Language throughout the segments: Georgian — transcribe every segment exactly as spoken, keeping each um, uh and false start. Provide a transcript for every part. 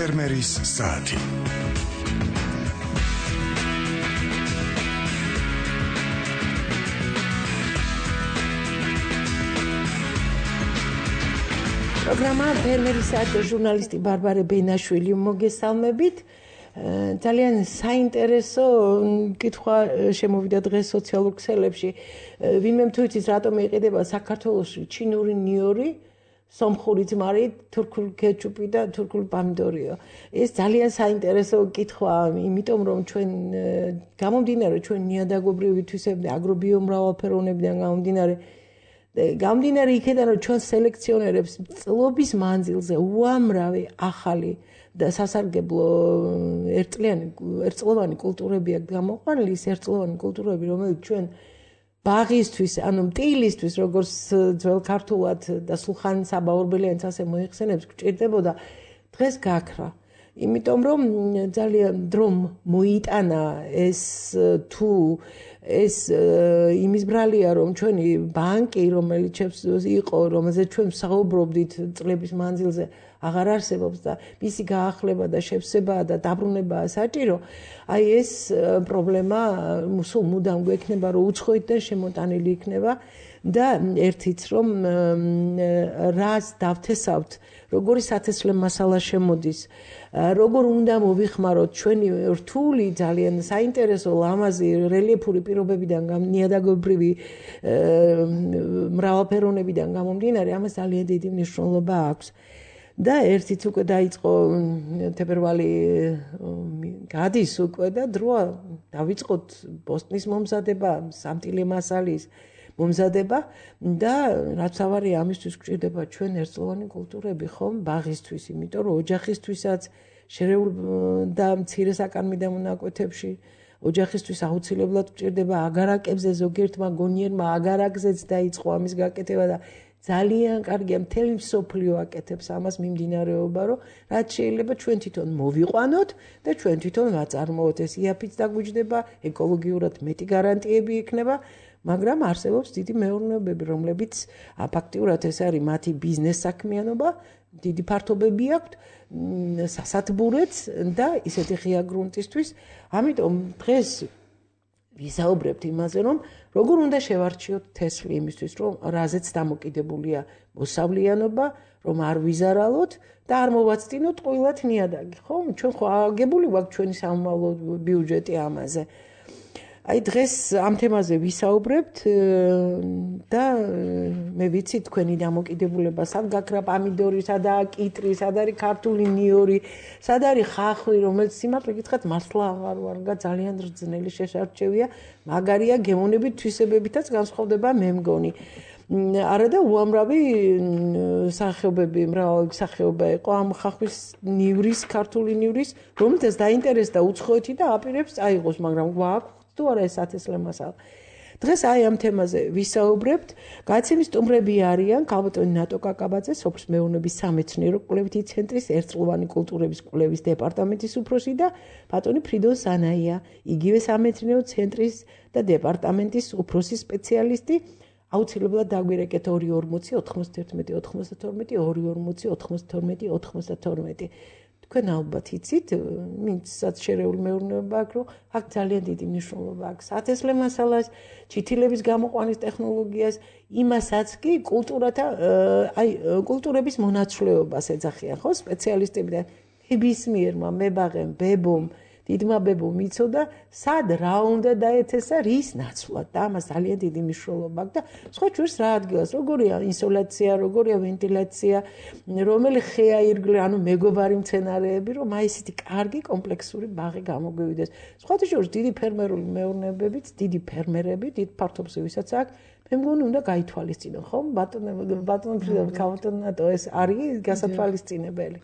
ფერმერის საათი. პროგრამა ფერმერის საათი, ჟურნალისტი ბარბარე ბენაშვილი მოგესალმებით. ძალიან საინტერესო კითხვა შემოვიდა დღეს სოციალურ ქსელებში. ვინმე თუ იცის რატომ იყიდება საქართველოში ჩინური ნიორი, სომხური ძმარი, თურქული კეჩუპი და თურქული პომიდორიო. ეს ძალიან საინტერესო კითხვაა, იმიტომ რომ ჩვენ გამომდინარე ჩვენ ნიადაგობრივი თვისებიდან, აგრობიომრავალფეროვნებიდან გამომდინარე გამომდინარე იქიდან რომ ჩვენ სელექციონერებს წლობის მანძილზე უამრავი ახალი და სასარგებლო ერთწლიანი ერთწლოვანი კულტურები აქვს გამოყვანილი, ის ერთწლოვანი კულტურები, რომელიც ჩვენ ბაღისთვის, ანუ მტილისთვის, როგორც ძველ ქართულად და სულხან-საბა ორბელიანიც ასე მოიხსენებს, გჭირდებოდა დღეს გაქრა. იმიტომ რომ ძალიან დრომ მოიტანა ეს თუ ეს იმის ბრალია რომ ჩვენი ბანკი რომელიც იყო რომელზეც ჩვენ საუბრობდით წლების მანძილზე აღარ არსებობს და მისი გაახლება და შევსება და დაბრუნებაა საჭირო. აი ეს პრობლემა სულ მუდამ გვექნება რომ უცხოეთიდან შემოტანილი იქნება და ერთიც რომ რას დავთესავთ, როგორი სათესლე მასალა შემოდის, როგორ უნდა მოვიხმაროთ ჩვენი რთული, ძალიან საინტერესო, ლამაზი, რელიეფური პირობებიდან ნიადაგობრივი მრავალფეროვნებიდან გამომდინარე, ამას ძალიან დიდი მნიშვნელობა აქვს. და ერთიც უკვე დაიწყო თებერვალი გადის უკვე და დროა დავიწყოთ ბოსტნის მომზადება, სამტილი მასალის მომზადება და რაც ავარია ამისთვის გვჭირდება ჩვენ ერთწლოვანი კულტურები ხომ ბაღისთვის, იმიტომ რომ ოჯახისთვისაც შერეულ და მცირე საკანმიდან მონაკვეთებში ოჯახისთვის აუცილებლად გვჭირდება აგარაკებზე, ზოგიერთმა გონიერმა აგარაკზეც დაიწყო ამის გაკეთება და ძალიან კარგია, მთელი მსოფლიო აკეთებს ამას მიმდინარეობა, რომ რაც შეიძლება ჩვენ თვითონ მოვიყვანოთ და ჩვენ თვითონ ვაწარმოოთ. ეს იაფიც დაგვიჯდება, ეკოლოგიურად მეტი გარანტიები იქნება, მაგრამ არსებობს დიდი მეურნეობები, რომლებიც ფაქტიურად ეს არის მათი ბიზნეს საქმიანობა, დიდი ფართობები აქვთ, სასათბურეც და ისეთი ღია გრუნტისთვის. ამიტომ დღეს ვისაუბრებთ იმაზე, რომ როგორ უნდა შევარჩიოთ თესლი იმისთვის, რომ რაზეც დამოკიდებულია მოსავლიანობა, რომ არ ვიზარალოთ და არ მოვაცდინოთ ყვილად ნიადაგი. ხო, ჩვენ ხო აგებული გვაქვს ჩვენი სამომავლო ბიუჯეტი ამაზე. აი დღეს ამ თემაზე ვისაუბრებთ და მე ვიცი თქვენი დამოკიდებულება, სად გაქრა პომიდორი, სადაა კიტრი, სად არის ქართული ნიორი, სად არის ხახვი, რომელიც სიმართლე გითხრათ მასლა აღარ ვარგა, ძალიან რძნელი შესარჩევია, მაგარია გემოვნებით თვისებებითაც განსხვავდება მე მგონი. არა და უამრავი სახეობები, მრავალი სახეობა იყო ამ ხახვის ნივრის, ქართული ნივრის, რომელსაც დაინტერესდა უცხოეთი და აპირებს აიღოს, მაგრამ გვაქვს თუ არა ეს სათესლე მასალა. დღეს აი ამ თემაზე ვისაუბრებთ. გადაცემის სტუმრები არიან ქალბატონი ნატო კაკაბაძე, სოფლის მეურნეობის სამეცნიერო კვლევითი ცენტრის ერთწლოვანი კულტურების კვლევის დეპარტამენტის უფროსი და ბატონი ფრიდონ სანაია, იგივე სამეცნიერო ცენტრის და დეპარტამენტის უფროსი სპეციალისტი. აუცილებლად დაგვირეკეთ ორი ორმოცი ოთხმოცდაერთმეტი ოცდათორმეტი ორი ორმოცი ოთხმოცდათორმეტი ოცდათორმეტი. თქვენ ალბათ იცით, ვინცაც შერეული მეურნეობა აქვს, რომ აქ ძალიან დიდი მნიშვნელობა აქვს სათესლე მასალას, ჩითილების გამოყვანის ტექნოლოგიას, იმასაც კი კულტურათა, აი კულტურების მონაცვლეობას ეძახიან, ხო, სპეციალისტები და ნებისმიერმა მებაღემ, ბებომ, დიდმა ბებომ იცოდა, სად რა უნდა დაეთესა რის ნაცვლად და ამას ძალიან დიდი მნიშვნელობა აქვს და სხვა ჩვენს რა ადგილას, როგორია ინსოლაცია, როგორია ვენტილაცია, რომელი ხეა ირგვლივ, ანუ მეგობარი მცენარეები, რომ აი ესეთი კარგი კომპლექსური ბაღი გამოგვივიდეს. სხვათა შორის დიდი ფერმერული მეურნეობებიც, დიდი ფერმერები, დიდ ფართობს ვისაც აქვს, მე მგონი უნდა გაითვალისწინო, ხო? ბატონო, ბატონო ფრიდონ, ქალბატონო ნატო, ეს არის გასათვალისწინებელი.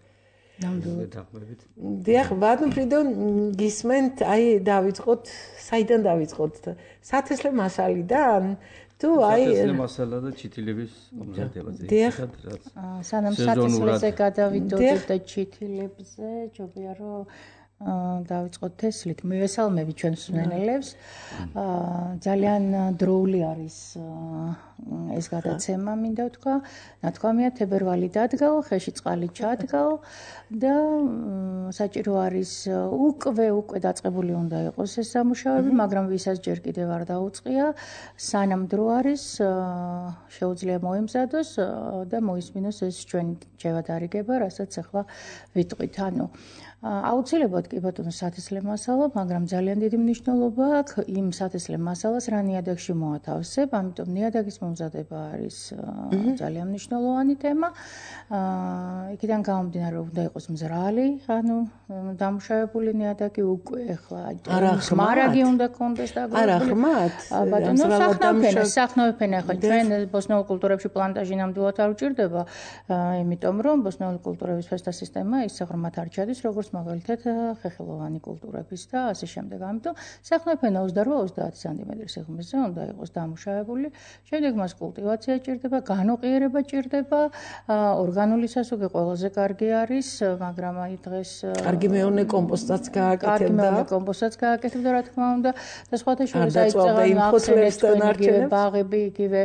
დიახ, ბატონ ფრიდონ, გისმენთ, აი დავიწყოთ, საიდან დავიწყოთ? სათესლე მასალიდან თუ აი სათესლე მასალა და ჩითილების მომზადებაზე. დიახ, სანამ სათესლეზე გადავიდოდეთ და ჩითილებზე, ჯობია რომ დავიწყოთ თესლით. მივესალმები ჩვენს მსმენელებს. ძალიან დროული არის ეს გადაცემა, მინდა ვთქვა. ნათქვამია თებერვალი დადგაო, ხეში წყალი ჩადგაო და საჭირო არის უკვე უკვე დაწყებული უნდა იყოს ეს სამუშაოები, მაგრამ ვისაც ჯერ კიდევ არ დაუწყია, სანამ დრო არის, შეუძლია მოემზადოს და მოისმინოს ეს ჩვენი ჯევადარიგება, რასაც ახლა ვიტყვით. ანუ აუცილებლად კი ბატონო სათესლე მასალა, მაგრამ ძალიან დიდი მნიშვნელობა აქვს იმ სათესლე მასალას რა ნიადაგში მოათავსებ, ამიტომ ნიადაგის მომზადება არის ძალიან მნიშვნელოვანი თემა. იქიდან გამომდინარე უნდა იყოს მზრალი, ანუ დამუშავებული ნიადაგი უკვე ახლა მარაგი უნდა კონდეს დაგროვებული. არა ხმათ? ბატონო სახნავ-ფენა, სახნავ-ფენა ახლა ჩვენ ბოსტნეულ კულტურებში პლანტაჟი ნამდვილად არ უჭირდება, იმიტომ რომ ბოსტნეული კულტურების ფესტა სისტემა ის ღრმად არ ჩადის, როგორც მაგალითად ხეხილოვანი კულტურების და ასე შემდეგ. ამიტომ სახნავ-ფენა ოცდარვა ოცდაათი სანტიმეტრის სიღრმეზე უნდა იყოს დამუშავებული. შემდეგ მას კულტივაცია ჭირდება, განოყიერება ჭირდება, ორგანული სასუქი ყველაზე კარგი არის, მაგრამ აი დღეს კარგი მეონე კომპოსტაც გააკეთებდა. კარგი მეონე კომპოსტაც გააკეთებდა, რა თქმა უნდა, და სხვათა შორის აი წაღან ბაღები, იგივე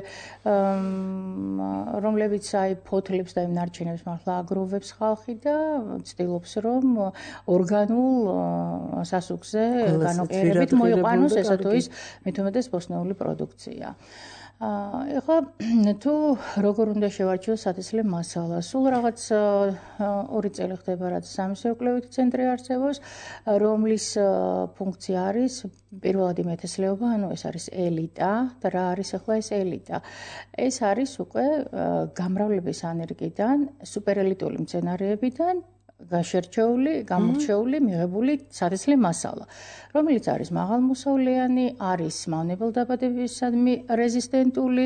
რომლებიც აი ფოთლებს და იმ ნარჩენებს მართლა აგროვებს ხალხი და ცდილობს რომ ორგანულ სასუქზე განოყიერებით მოიყვანოს ესა თუ ის მით უმეტეს ბოსტნეული პროდუქცია. ეხლა თუ როგორ უნდა შევარჩიოს სათესლე მასალა, სულ რაღაც ორი წელი ხდება, რაც სამეცნიერო კვლევითი ცენტრი არსებობს, რომლის ფუნქცია არის პირველად იმეთესლეობა, ანუ ეს არის ელიტა და რა არის ახლა ეს ელიტა? ეს არის უკვე გამრავლების ანერგიდან, სუპერელიტული მცენარეებიდან გაშერჩეული, გამორჩეული, მიღებული სათესლე მასალა, რომელიც არის მაღალმოსავლიანი, არის მავნებელდაბადებისადმი რეზისტენტული,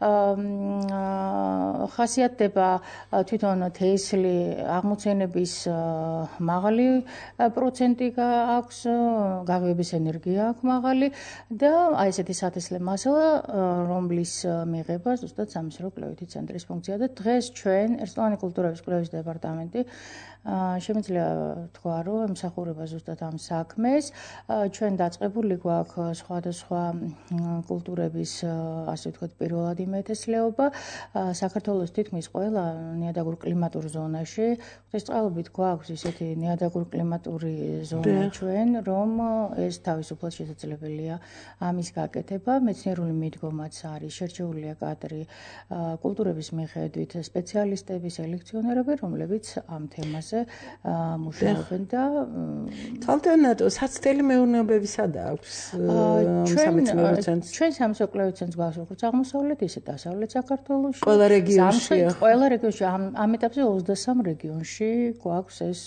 ხასიათდება თვითონ თესლი აღმოცენების მაღალი პროცენტი აქვს, გაღვივების ენერგია აქვს მაღალი და აი ესეთი სათესლე მასალა, რომლის მიღება ზუსტად სამეცნიერო კვლევითი ცენტრის ფუნქცია და დღეს ჩვენ ერთწლოვანი კულტურების კვლევის დეპარტამენტი შემიძლია თქვა, რომ ემსახურება ზუსტად ამ საქმეს. ჩვენ დაწყებული გვაქვს სხვადასხვა კულტურების, ასე ვთქვათ, პირველადი მეთესლეობა. საქართველოს თითქმის ყველა ნიადაგურ კლიმატურ ზონაში, ღვთისწყალობით გვაქვს ისეთი ნიადაგურ კლიმატური ზონა ჩვენ, რომ ეს თავისუფლად შესაძლებელია ამის გაკეთება. მეცნიერული მიდგომაც არის, შერჩეულია კადრი კულტურების მიხედვით სპეციალისტები, სელექციონერები, რომლებიც ამ თემაზე მუშაობენ და თალთანატო საცდელი მეურნეობები სადა აქვს სამეცნიერო ცენტრს? ჩვენ სამეცნიერო კვლევითი ცენტრს გვაქვს როგორც აღმოსავლეთ, ისე დასავლეთ საქართველოში. ყველა რეგიონში. ყველა რეგიონში ამ ამ ეტაპზე ოცდასამ რეგიონში გვაქვს ეს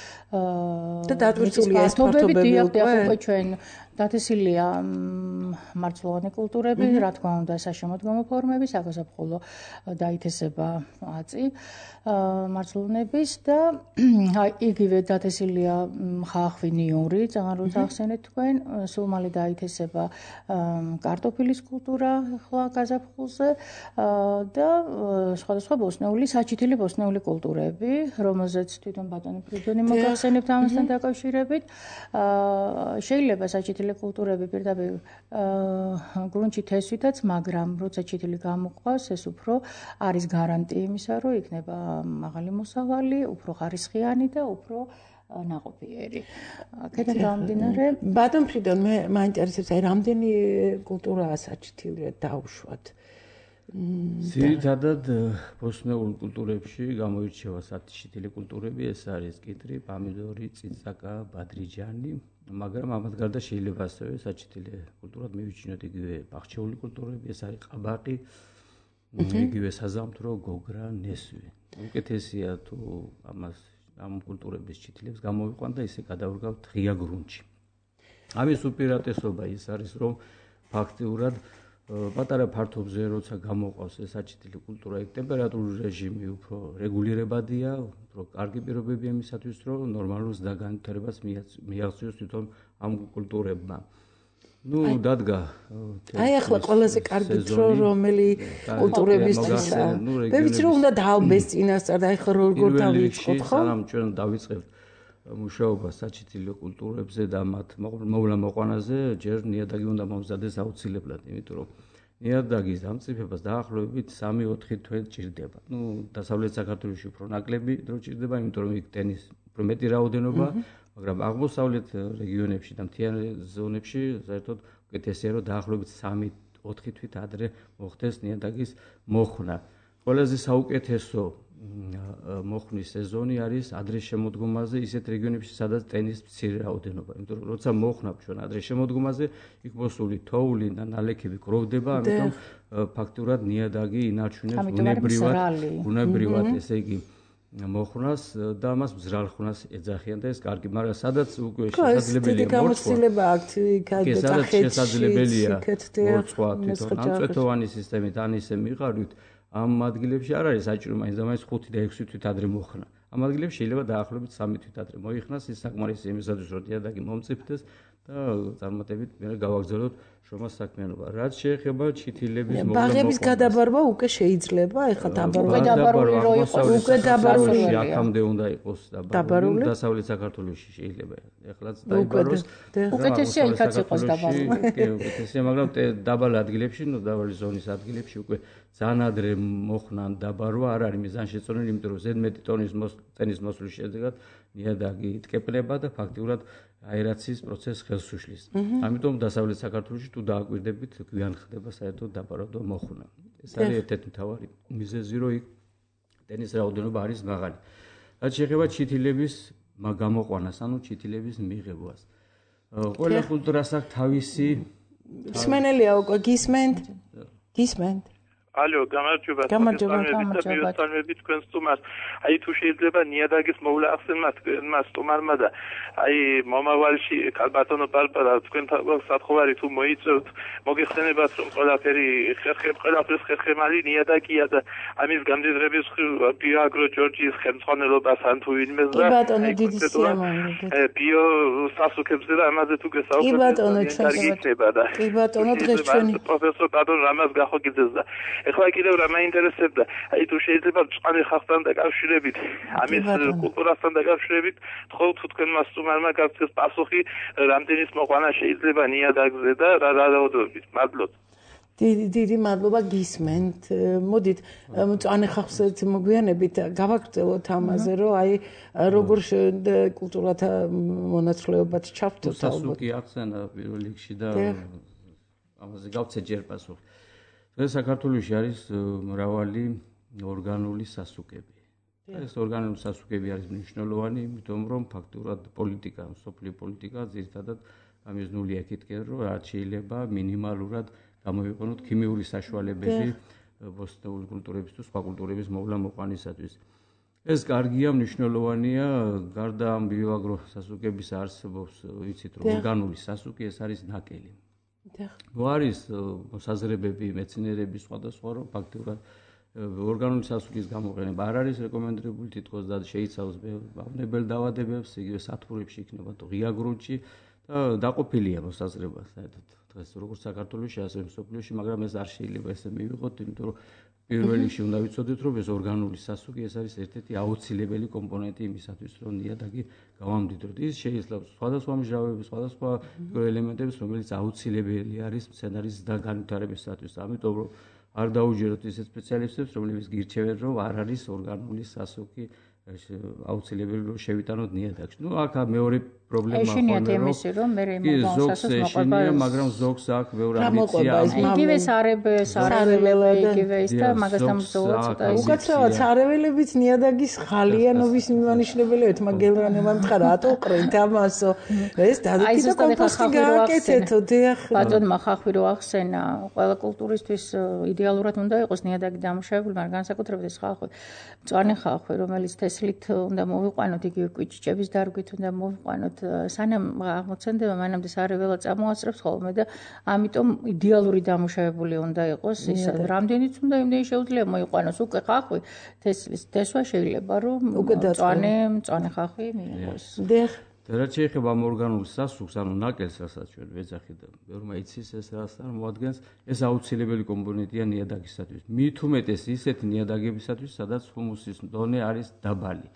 და დატვირთულია ეს ფართობები უკვე ჩვენ დათესილია მარცვლოვანი კულტურები, რა თქმა უნდა, საშემოდგომო ფორმები, საგაზაფხულო დაითესება აწი მარცვლოვნების და იგივე დათესილია ხახვინიური, წაღან როცა ახსენეთ თქვენ, სულ მალე დაითესება კარტოფილის კულტურა ახლა გაზაფხულზე და სხვადასხვა ბოსტნეული, საჩითილი ბოსტნეული კულტურები, რომელზეც თვითონ ბატონი ფრიდონი მოგახსენებთ ამასთან დაკავშირებით. შეიძლება საჩითილი კულტურები პირდაპირ გრუნტში თესვითაც, მაგრამ როცა ჩითილი გამოყვას, ეს უფრო არის გარანტია იმისა, რომ იქნება მაღალი მოსავალი, უფრო ხარისხიანი და უფრო ნაყოფიერი. აქედან გამომდინარე, ბატონ ფრიდონ, მე მაინტერესებს, აი რამდენი კულტურაა საჩითილი დაუშვათ? ძირითადად ბოსტნეულ კულტურებში გამოირჩევა საჩითილი კულტურები, ეს არის კიტრი, პამიდორი, წიწაკა, ბადრიჯანი, მაგრამ ამათ გარდა შეიძლება ასევე საჩითილი კულტურად მივიჩინოთ იგივე ბაღჩეული კულტურები, ეს არის ყაბაყი, იგივე საზამთრო, გოგრა, ნესვი. უკეთესია თუ ამას ამ კულტურების ჩითილებს გამოვიყვან და ისე გადავრგავთ ღია გრუნტში. ამის უპირატესობა ის არის, რომ ფაქტიურად პატარა ფართობზე როცა გამოყავს ეს საჩითილი კულტურა, იქ ტემპერატურული რეჟიმი უფრო რეგულირებადია, უფრო კარგი პირობებია იმისათვის, რომ ნორმალურ ზრდაგანვითარებას მიაღწიოს თვითონ ამ კულტურებმა. ნუ დადგა აი ახლა ყველაზე კარგი დრო რომელი კულტურებისთვისა. მე ვიცი რომ უნდა დაალბეს წინასწარ და ახლა როგორ დავიწყოთ ხო? სანამ ჩვენ დავიწყებთ მუშაობა საჩითილო კულტურებზე და მათ მოვლა მოყვანაზე ჯერ ნიადაგი უნდა მომზადეს აუცილებლად, იმიტომ რომ ნიადაგის დამწიფებას დაახლოებით სამი-ოთხი თვე ჭირდება. ნუ დასავლეთ საქართველოში უფრო ნაკლები დრო ჭირდება, იმიტომ რომ იქ ტენის უფრო მეტი რაოდენობა, მაგრამ აღმოსავლეთ რეგიონებში და მთიან ზონებში საერთოდ უკეთესია რომ დაახლოებით სამი-ოთხი თვით ადრე მოხდეს ნიადაგის მოხსნა. ყველაზე საუკეთესო მოხსნის სეზონი არის ადრე შემოდგომაზე ისეთ რეგიონებში, სადაც ტენის მცირე რაოდენობა. იმიტომ რომ როცა მოხსნავ ჩვენ ადრე შემოდგომაზე, იქ მოსული თოვლი და ნალექები გროვდება, ამიტომ ფაქტურად ნიადაგი ინარჩუნებს ბუნებრივად, ბუნებრივად, ესე იგი მოხსნას და მას მზრალ ხსნას ეძახიან და ეს კარგი, მაგრამ სადაც უკვე შესაძლებელია გამოცდილება აქ კახეთში, შესაძლებელია მოწყვა თვითონ ამწვეთოვანი სისტემით ან ისე მიყარვით, ამ ადგილებში არ არის საჭირო მაინც და მაინც ხუთი და ექვსი თვით ადრე მოხსნა. ამ ადგილებში შეიძლება დაახლოებით სამი თვით ადრე მოიხსნას, ის საკმარისია იმისათვის, რომ ნიადაგი მომწიფდეს და წარმატებით მე გავაგზავნოთ შრომას საქმიანობა. რაც შეეხება ჩითილების მოვლა ბაღების გადაბარვა უკვე შეიძლება, ეხლა დაბარვა დაბარული რო იყოს, უკვე დაბარული აქამდე უნდა იყოს დაბარული, დასავლეთ საქართველოში შეიძლება. ეხლაც დაიბაროს. უკეთესია იქაც იყოს დაბარული. კი, უკეთესია, მაგრამ დაბალ ადგილებში, ნუ დაბალი ზონის ადგილებში უკვე ძალიან ადრე მოხსნა დაბარვა არ არის მიზანშეწონილი, იმიტომ რომ ზედმეტი ტონის ტენის მოსვლის შედეგად ნიადაგი იტკეპნება და ფაქტიურად აერაციის პროცესს ხელს უშლის. ამიტომ დასავლეთ საქართველოში თუ დააკვირდებით, გვიან ხდება საერთოდ დაბარვა და მოხსნა. ეს არის ერთ-ერთი მთავარი მიზეზი, რომ იქ ტენის რაოდენობა არის მაღალი. რაც შეეხება ჩითილების გამოყვანას, ანუ ჩითილების მიღებას. ყველა კულტურას აქვს თავისი მსმენელია უკვე გისმენთ? გისმენთ? ალო, გამარჯობა. გამარჯობა. თქვენ სტუმარს. აი თუ შეიძლება ნიადაგის მოვლა ახსენოთ მას სტუმარმა და აი მომავალში კალბატონო პარპარა თქვენ სათხოვარი თუ მოიწევთ, მოგეხსენებათ რომ ყველაფერი ხერხემ ყველაფრის ხერხემალი ნიადაგია და ამის გამდიდრების ბიოაგრო ჯორჯის ხელმძღვანელობას ან თუ ვინმეს და კი ბატონო, დიდი სიამოვნებით. ბიო სასუქებზე და ამაზე თუ გესაუბრებთ. კი ბატონო, ჩვენ კი ბატონო, დღეს ჩვენი პროფესორ ბატონ რამაზ გახოგიძეს და ეხლა კიდევ რა მაინტერესებდა, აი თუ შეიძლება მწვანე ხალხთან დაკავშირებით, ამის კულტურასთან დაკავშირებით, თქო თუ თქვენმა სტუმარმა გაგცეს პასუხი, რამდენის მოყვანა შეიძლება ნიადაგზე და რა რაოდენობით. მადლობთ. დიდი დიდი მადლობა გისმენთ. მოდით მწვანე ხალხსაც მოგვიანებით გავაგრძელოთ ამაზე, რომ აი როგორ კულტურათა მონაცვლეობაც ჩავთვალოთ. სასუქი ახსენა პირველ რიგში და ამაზე გავცე ჯერ პასუხი. დღეს საქართველოში არის მრავალი ორგანული სასუქები. ეს ორგანული სასუქები არის მნიშვნელოვანი, იმიტომ რომ ფაქტურად პოლიტიკა, სოფლიო პოლიტიკა ძირითადად გამიზნულია იქითკენ, რომ რაც შეიძლება მინიმალურად გამოიყენოთ ქიმიური საშუალებები ბოსტნეული კულტურების თუ სხვა კულტურების მოვლა მოყვანისათვის. ეს კარგია, მნიშვნელოვანია, გარდა ამ ბიოაგრო სასუქების არსებობს, ვიცით რომ ორგანული სასუქი ეს არის ნაკელი. ნუ არის საზრებები, მეცნიერები სხვადასხვა, რომ ფაქტურად ორგანული სასუქის გამოყენება არ არის რეკომენდებული თითქოს და შეიცავს მავნებელ დაავადებებს, იგივე სათბურებში იქნება თუ ღია გრუნტში და დაყოფილია მოსაზრება საერთოდ დღეს როგორც საქართველოში, ასევე მსოფლიოში, მაგრამ ეს არ შეიძლება ესე მივიღოთ, იმიტომ რომ პირველ რიგში უნდა ვიცოდეთ, რომ ეს ორგანული სასუქი ეს არის ერთ-ერთი აუცილებელი კომპონენტი იმისათვის, რომ ნიადაგი გავამდიდროთ. ის შეიძლება სხვადასხვა მჟავების, სხვადასხვა ელემენტების, რომელიც აუცილებელი არის მცენარის და განვითარებისათვის. ამიტომ რომ არ დაუჯეროთ ისეთ სპეციალისტებს, რომლებიც გირჩევენ, რომ არ არის ორგანული სასუქი აუცილებელი რომ შევიტანოთ ნიადაგში. ნუ აქ მეორე პრობლემა ხოლმე რომ რომ მე მოსასოს მოყვება, მაგრამ ზოგს აქ მეორე ამბიცია. იგივე სარებელს, სარებელები იგივე ის და მაგასთან ცოტა ის. უკაცრავად სარებელებიც ნიადაგის ხალიანობის მიმანიშნებელია, თმა გელრანმა მთხა რატო ყრით ამასო. ეს დადიკიდა კომპოსტი გააკეთეთო, დიახ. ბატონმა ხახვი რო ახსენა, ყველა კულტურისთვის იდეალურად უნდა იყოს ნიადაგი დამუშავებული, მაგრამ განსაკუთრებით ეს ხახვი, მწვანე ხახვი, რომელიც თესლით უნდა მოვიყვანოთ, იგივე კვიჭჭების დარგვით უნდა მოვიყვანოთ. სანამ აღმოცენდება, მანამდე სარეველა წამოასწრებს ხოლმე და ამიტომ იდეალური დამუშავებული უნდა იყოს. ის რამდენიც უნდა იმდენი შეუძლია მოიყვანოს. უკვე ხახვი თესლის თესვა შეიძლება რომ მწვანე მწვანე ხახვი მიიღოს. დიახ. და რაც შეეხება ამ ორგანულ სასუქს, ანუ ნაკელს, რასაც ჩვენ ვეძახით და ბევრმა იცის ეს რასთან მოადგენს, ეს აუცილებელი კომპონენტია ნიადაგისათვის. მით უმეტეს ისეთი ნიადაგებისათვის, სადაც ჰუმუსის დონე არის დაბალი.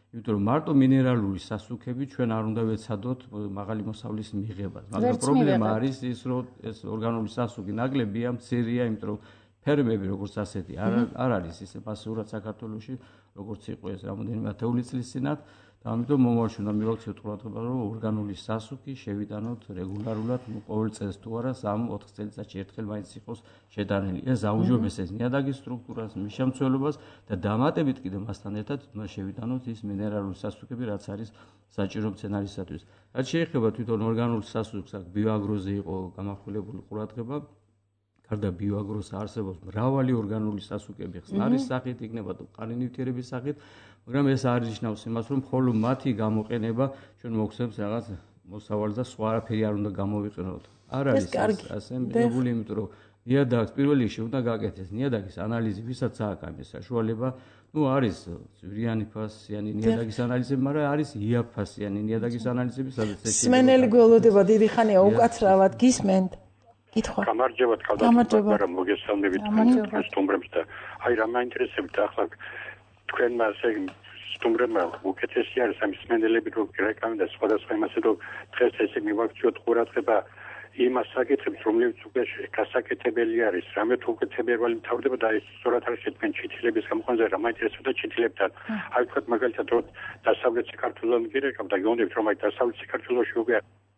იმიტომ რომ მარტო მინერალური სასუქები ჩვენ არ უნდა ვეცადოთ მაღალი მოსავლის მიღებას. მაგრამ პრობლემა არის ის, რომ ეს ორგანული სასუქი ნაკლებია, მცირეა, იმიტომ რომ ფერმები როგორც ასეთი არ არ არის ისე მასიურად საქართველოში, როგორც იყო ეს რამოდენიმე ათეული წლის წინათ. და ამიტომ მომავალში უნდა მივაქციოთ ყურადღება, რომ ორგანული სასუქი შევიტანოთ რეგულარულად, ну ყოველ წელს თუ არა სამ ოთხ წელიწადში ერთხელ მაინც იყოს შეტანილი. ეს აუჯობესებს ნიადაგის სტრუქტურას, მიშამცველობას და დამატებით კიდევ მასთან ერთად უნდა შევიტანოთ ის მინერალური სასუქები, რაც არის საჭირო მცენარისათვის. რაც შეეხება თვითონ ორგანულ სასუქს, აქ ბიოაგროზე იყო გამახვილებული ყურადღება. გარდა ბიოაგროს არსებობს მრავალი ორგანული სასუქები ხსნარის სახით, იქნება თუ ყანინივთიერების სახით, მაგრამ ეს არ ნიშნავს იმას, რომ მხოლოდ მათი გამოყენება ჩვენ მოგცემს რაღაც მოსავალს და სხვა არაფერი არ უნდა გამოვიყენოთ. არ არის ასე მიღებული, იმიტომ რომ ნიადაგს პირველ რიგში უნდა გაკეთდეს ნიადაგის ანალიზი, ვისაც აქვს ამის საშუალება. ну არის ძვირიანი ფასიანი ნიადაგის ანალიზები, მაგრამ არის იაფასიანი ნიადაგის ანალიზები, სადაც ეს სმენელი გველოდება დიდი ხანია უკაცრავად გისმენთ. კითხვა. გამარჯობათ, ქალბატონო, მოგესალმებით სტუმრებს და აი რა მაინტერესებთ ახლა თქვენმა ესე სტუმრებმა უკეთესი არის ამ სმენელები რო რეკამი და სხვადასხვა იმასე რომ დღეს ესე მივაქციოთ ყურადღება იმას საკითხებს, რომლებიც უკვე გასაკეთებელი არის, რამე თუ უკეთებელი მთავრდება და ეს სწორად არის თქვენ ჩითილების გამოყენაზე რა მაინტერესებდა ჩითილებთან. აი თქვენ მაგალითად რომ დასავლეთ საქართველოს მიგერეკავ და გონებთ რომ აი დასავლეთ საქართველოში უკვე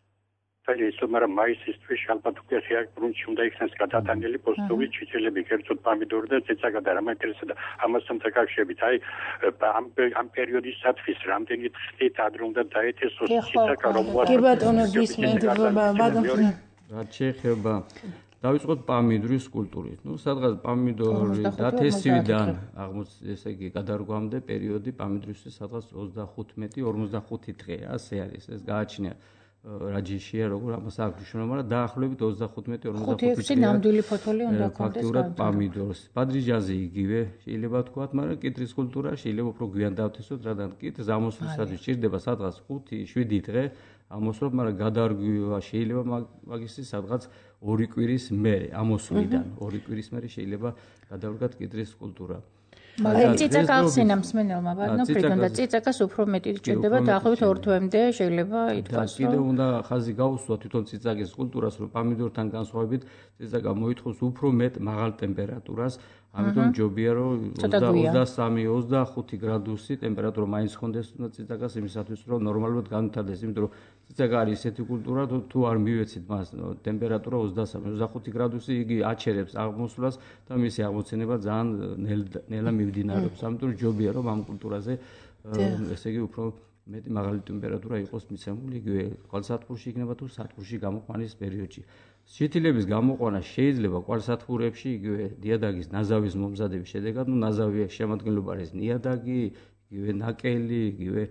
აი ეს მაგრამ მაისის თვეში ალბათ უკვე რეაგრუნჩი უნდა იქნას გადატანილი პოსტური ჩითილები, კერძოდ პამიდორი და ცეცაკა და რა მაინტერესებდა ამასთან დაკავშირებით. აი ამ ამ პერიოდისათვის რამდენი დღით ადრე უნდა დაეთესოს ცეცაკა რომ კი ბატონო გისმენთ ბატონო რაც შეეხება დავიწყოთ პამიდორის კულტურით. ну სადღაც პამიდორი დათესვიდან აღმოჩნდა ესე იგი გადარგვამდე პერიოდი პამიდორისთვის სადღაც ოცდახუთმეტი ორმოცდახუთი დღე ასე არის ეს გააჩნია რაჯიშია როგორ ამას აქვს მნიშვნელობა, მაგრამ დაახლოებით ოცდახუთმეტი ორმოცდახუთი დღე ნამდვილი ფოთოლი უნდა გქონდეს. ფაქტურად პამიდორს. ბადრიჯანზე იგივე შეიძლება თქვათ, მაგრამ კიტრის კულტურა შეიძლება უფრო გვიან დავთესოთ, რადგან კიტს ამოსვლისათვის სჭირდება სადღაც ხუთი შვიდი დღე ამოსვლად, მაგრამ გადარგვივა შეიძლება მაგისტრის სადღაც ორი კვირის მერე ამოსვლიდან. ორი კვირის მერე შეიძლება გადავდგათ კიტრის კულტურა. მაგრამ ციცაკა ახსენა მსმენელმა ბატონო ფრიდონ და ციცაკას უფრო მეტი ჭირდება დაახლოებით ორ თვემდე შეიძლება ითქვას. კიდე უნდა ხაზი გაუსვა თვითონ ციცაკის კულტურას, რომ პამიდორთან განსხვავებით ციცაკა მოითხოვს უფრო მეტ მაღალ ტემპერატურას, ამიტომ ჯობია რომ ოცდასამი ოცდახუთი გრადუსი ტემპერატურა მაინც ხონდეს ციცაკას იმისათვის რომ ნორმალურად განვითარდეს, იმიტომ რომ ციცაკა არის ესეთი კულტურა, თუ არ მივეცით მას ტემპერატურა ოცდასამი ოცდახუთი გრადუსი, იგი აჩერებს აღმოსვლას და მისი აღმოცენება ძალიან ნელა მიმდინარეობს. ამიტომ ჯობია რომ ამ კულტურაზე ესე იგი უფრო მეტი მაღალი ტემპერატურა იყოს მიცემული, იგივე ყვალსატყურში იქნება თუ სატყურში გამოყვანის პერიოდში. შეთილების გამოყვანა შეიძლება ყვალსატყურებში, იგივე ნიადაგის ნაზავის მომზადების შედეგად, ну ნაზავი შემადგენლობა არის ნიადაგი, იგივე ნაკელი, იგივე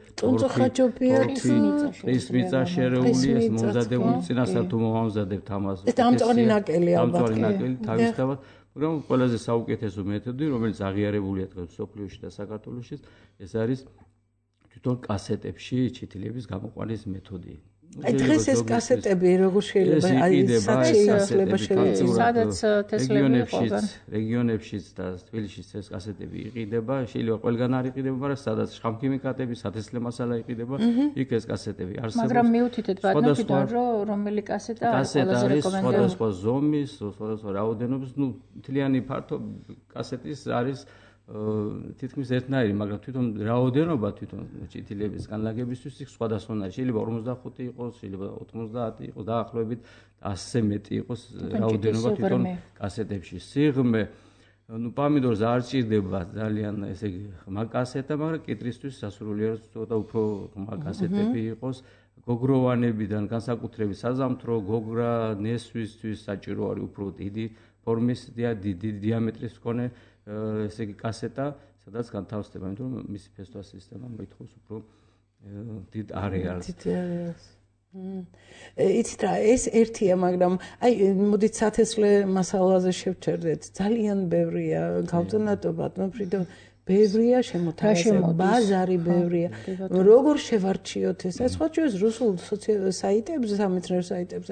ის მიწა შერეული, ეს მომზადებული წინასწარ თუ მომამზადებთ ამას. ეს დამწვარი ნაკელი ალბათ. დამწვარი ნაკელი თავისთავად, მაგრამ ყველაზე საუკეთესო მეთოდი, რომელიც აღიარებულია დღეს სოფლიოში და საქართველოში, ეს არის თვითონ კასეტებში ჩითილების გამოყვანის მეთოდი. აი დღეს ეს კასეტები როგორ შეიძლება აი შეიძლება შეიძლება სადაც თესლები ყოფენ რეგიონებშიც და თბილისშიც ეს კასეტები იყიდება, შეიძლება ყველგან არ იყიდება, მაგრამ სადაც შხამქიმიკატები, სათესლე მასალა იყიდება, იქ ეს კასეტები არსებობს. მაგრამ მიუთითეთ ბატონო თვითონ რომ რომელი კასეტა ყველაზე რეკომენდებული. სხვადასხვა ზომის, სხვადასხვა რაოდენობის, ну მთლიანი ფართო კასეტის არის თითქმის ერთნაირი, მაგრამ თვითონ რაოდენობა თვითონ ჩითილების განლაგებისთვის იქ სხვადასხვანაირი. შეიძლება ორმოცდახუთი იყოს, შეიძლება ოთხმოცდაათი იყოს, დაახლოებით ასზე მეტი იყოს რაოდენობა თვითონ კასეტებში. სიღრმე, ну პამიდორს არ ჭირდება ძალიან ესე იგი ხმა კასეტა, მაგრამ კიტრისთვის სასურველია ცოტა უფრო ხმა კასეტები იყოს. გოგროვანებიდან განსაკუთრებით საზამთრო გოგრა ნესვისთვის საჭირო არის უფრო დიდი ფორმის და დიდი დიამეტრის მქონე ესე იგი კასეტა, სადაც განთავსდება, იმიტომ რომ მისი ფესტოა სისტემა მოითხოვს უფრო დიდ არეალს. დიდ არეალს. იცით რა, ეს ერთია, მაგრამ აი მოდით სათესლე მასალაზე შევჩერდეთ. ძალიან ბევრია გავწონათო ბატონო ფრიდონ, ბევრია შემოთავაზებული, ბაზარი ბევრია. როგორ შევარჩიოთ ეს? ეს სხვა ჩვენს რუსულ საიტებზე, სამეცნიერო საიტებზე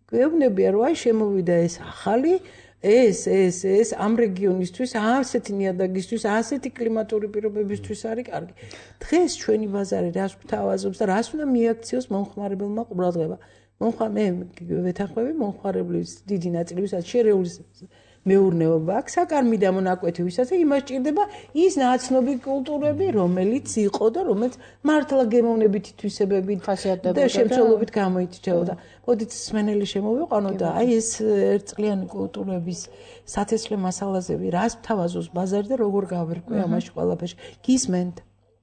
გვეუბნებიან რომ აი შემოვიდა ეს ახალი ეს ეს ეს ამ რეგიონისთვის ასეთი ნიადაგისთვის ასეთი კლიმატური პირობებისთვის არის კარგი. დღეს ჩვენი ბაზარი რას გვთავაზობს და რას უნდა მიაქციოს მომხმარებელმა ყურადღება. მომხმარ მე ვეთანხმები მომხმარებლის დიდი ნაწილი ვისაც შერეული მეურნეობა აქვს საკარმი და მონაკვეთი ვისაც იმას ჭირდება ის ნაცნობი კულტურები რომელიც იყო და რომელიც მართლა გემოვნებითი თვისებებით და შემცველობით გამოირჩეოდა. მოდით სმენელი შემოვიყვანო და აი ეს ერთწლიანი კულტურების სათესლე მასალაზე რას თავაზობს ბაზარი და როგორ გავერკვე ამაში ყველაფერში. გისმენთ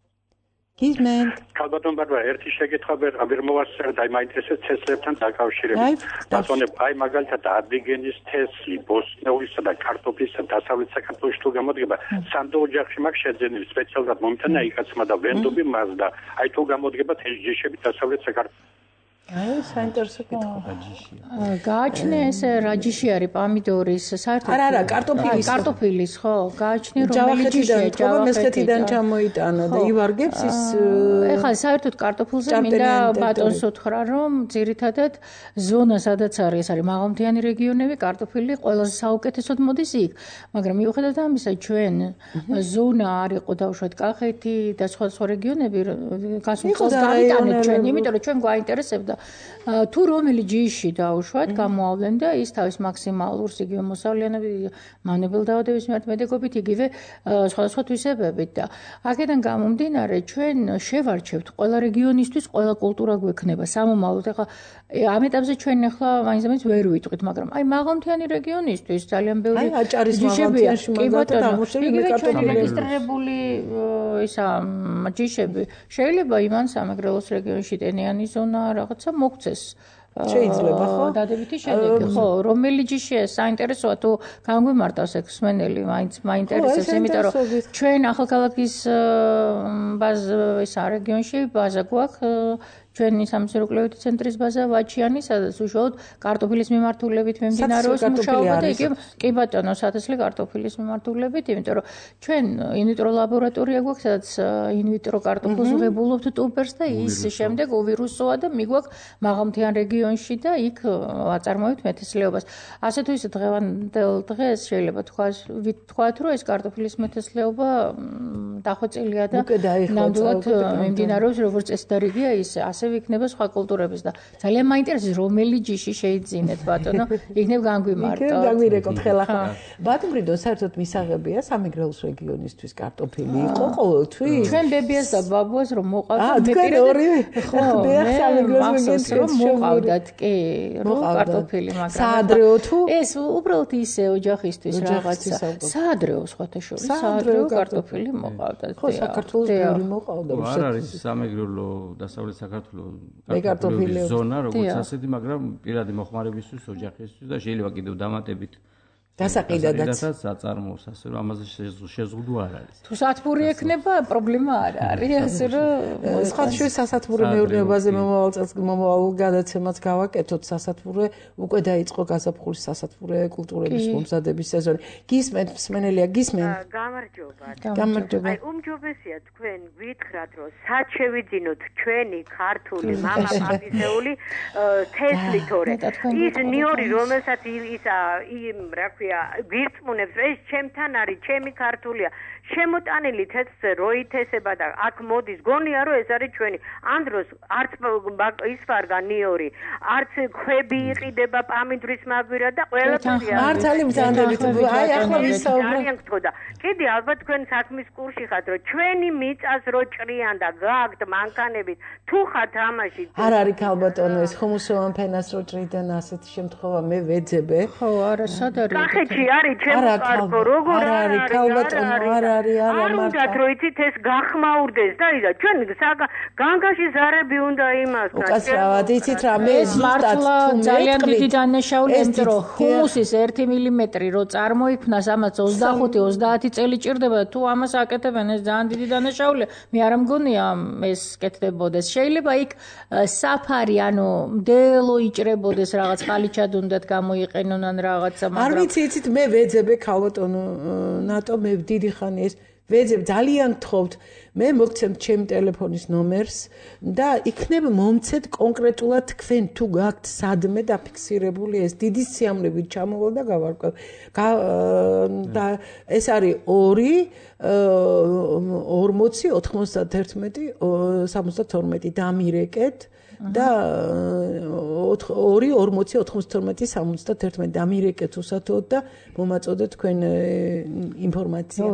გისმენთ ქალბატონ ბარბარა ერთი შეკითხვა ვერ მოვასწრე და მაინტერესებს თესლებთან დაკავშირებით. ბატონებ აი მაგალითად ადრიგენის თესლი ბოსტნეულისა და კარტოფილისა დასავლეთ საქართველოში თუ გამოდგება სანდო ოჯახში მაგ შეძენილი სპეციალურად მომიტანა იქაცმა და ვენდობი მას და აი თუ გამოდგება თესჯიშები დასავლეთ საქართველოში აი საინტერესო კითხვა. გააჩნია ეს რა ჯიში არის პამიდორის საერთოდ არა არა კარტოფილის კარტოფილის ხო გააჩნია რომელი ჯიშია ჯავახეთიდან ჩამოიტანა და ივარგებს ის ეხლა საერთოდ კარტოფილზე მინდა ბატონს უთხრა რომ ძირითადად ზონა სადაც არის ეს არის მაღალმთიანი რეგიონები კარტოფილი ყველაზე საუკეთესოდ მოდის იქ მაგრამ მიუხედავად ამისა ჩვენ ზონა არ იყო დავუშვათ კახეთი და სხვა სხვა რეგიონები გასულ წელს გავიტანეთ ჩვენ იმიტომ რომ ჩვენ გვაინტერესებდა თუ რომელი ჯიში დაუშვათ გამოავლენ და ის თავის მაქსიმალურს იგივე მოსავლიანობით მავნებელ დაავადების მიმართ მედეგობით იგივე სხვადასხვა თვისებებით და აქედან გამომდინარე ჩვენ შევარჩევთ ყველა რეგიონისთვის ყველა კულტურა გვექნება სამომავლოდ ეხლა ამ ეტაპზე ჩვენ ახლა მაინც ვერ ვიტყვით მაგრამ აი მაღალმთიანი რეგიონისთვის ძალიან ბევრი ჯიშებია კი ბატონო იგივე ჩვენი რეგისტრირებული ისა ჯიშები შეიძლება იმან სამეგრელოს რეგიონში ტენიანი ზონა რაღაცა მოგცეს შეიძლება ხო დადებითი შედეგი ხო რომელი ჯიშია საინტერესოა თუ განგვიმარტავს ეს სმენელი მაინც მაინტერესებს იმიტომ რომ ჩვენ ახალქალაქის ბაზა ეს რეგიონში ბაზა გვაქვს ჩვენი სამეცნიერო კვლევითი ცენტრის ბაზა ვაჩიანი სადაც უშუალოდ კარტოფილის მიმართულებით მიმდინარეობს მუშაობა და იგი კი ბატონო სათესლე კარტოფილის მიმართულებით იმიტომ რომ ჩვენ ინვიტრო ლაბორატორია გვაქვს სადაც ინვიტრო კარტოფილს ვღებულობთ ტუბერს და ის შემდეგ უვირუსოა და მიგვაქვს მაღალმთიან რეგიონში და იქ აწარმოებთ მეთესლეობას ასე თუ ისე დღევანდელ დღეს შეიძლება თქვათ რომ ეს კარტოფილის მეთესლეობა დახვეწილია და ნამდვილად მიმდინარეობს როგორც წესი და რიგია ის ასე იქნება სხვა კულტურების და ძალიან მაინტერესებს რომელი ჯიში შეიძინეთ ბატონო იქნებ განგვიმარტო იქნებ განვირეკოთ ხელა ხო ბატონბრიდო საერთოდ მისაღებია სამეგრელოს რეგიონისთვის კარტოფილი იყო ყოველთვის ჩვენ ბებიას და ბაბუას რომ მოყავდათ მე პირადად ხო მე სამეგრელოს რეგიონში მოყავდათ კი რო კარტოფილი მაგრამ საადრეო თუ ეს უბრალოდ ისე ოჯახისთვის რაღაცა საადრეო სხვათა შორის საადრეო კარტოფილი მოყავდათ ხო საქართველოს ბევრი მოყავდა არ არის სამეგრელო დასავლეთ საქართველოს კარტოფილის ზონა როგორც ასეთი, მაგრამ პირადი მოხმარებისთვის, ოჯახისთვის და შეიძლება კიდევ დამატებით დასაყიდადაც საწარმოოს, ასე რომ ამაზე შეზღუდვა არ არის. თუ სათბური ექნება, პრობლემა არ არის, ასე რომ სხვა შორის სასათბურე მეურნეობაზე მომავალ წელს მომავალ გადაცემაც გავაკეთოთ, სასათბურე უკვე დაიწყო გაზაფხულის სასათბურე კულტურების მომზადების სეზონი. გისმენთ მსმენელია, გისმენთ. გამარჯობა. გამარჯობა. აი უმჯობესია თქვენ გითხრათ, რომ სად შევიძინოთ ჩვენი ქართული мама პაპისეული თესლი თორე. ის ნიორი, რომელსაც ისა რა გვირწმუნებს ეს ჩემთან არის ჩემი ქართულია შემოტანილი თესლზე რო ითესება და აქ მოდის გონია რომ ეს არის ჩვენი ამ დროს არც ის ვარგა ნიორი არც ქვები იყიდება პამიდრის მაგვირა და ყველაფერია მართალი მზანდებით აი ახლა ვისაუბრეთ და კიდე ალბათ თქვენ საქმის კურსში ხართ რომ ჩვენი მიწას რო ჭრიან და გააქვთ მანქანებით თუ ხართ ამაში არ არის ქალბატონო ეს ხომუსოვან ფენას რო ჭრიდან ასეთი შემთხვევა მე ვეძებე ხო არა სად არის კახეთში არის ჩემო კარგო როგორ არის ქალბატონო არ არის არა მართლა არ უნდა თროიცით ეს გახმაურდეს და იდა ჩვენ განგაში ზარები უნდა იმასთან უკაცრავად იცით რა მე მართლა ძალიან დიდი დანაშაულია იმიტომ რომ ჰუმუსის ერთი მილიმეტრი რო წარმოიქმნას ამას ოცდახუთი ოცდაათი წელი ჭირდება და თუ ამას აკეთებენ ეს ძალიან დიდი დანაშაულია მე არ მგონია ეს კეთდებოდეს შეიძლება იქ საფარი ანუ მდელო იჭრებოდეს რაღაც ხალიჩად უნდათ გამოიყენონ ან რაღაცა მაგრამ არ ვიცი იცით მე ვეძებე ქალბატონო ნატო მე დიდი ხანი ეს ვეძებ ძალიან გთხოვთ მე მოგცემთ ჩემი ტელეფონის ნომერს და იქნება მომცეთ კონკრეტულად თქვენ თუ გაქვთ სადმე დაფიქსირებული ეს დიდი სიამოვნებით ჩამოვალ და გავარკვევ და ეს არის ორი ორმოცი ოთხმოცდაერთმეტი სამოცდათორმეტი დამირეკეთ და ორი ორმოცი ოთხმოცდათორმეტი სამოცდაერთმეტი დამირეკეთ უსათოდ და მომაწოდეთ თქვენ ინფორმაცია.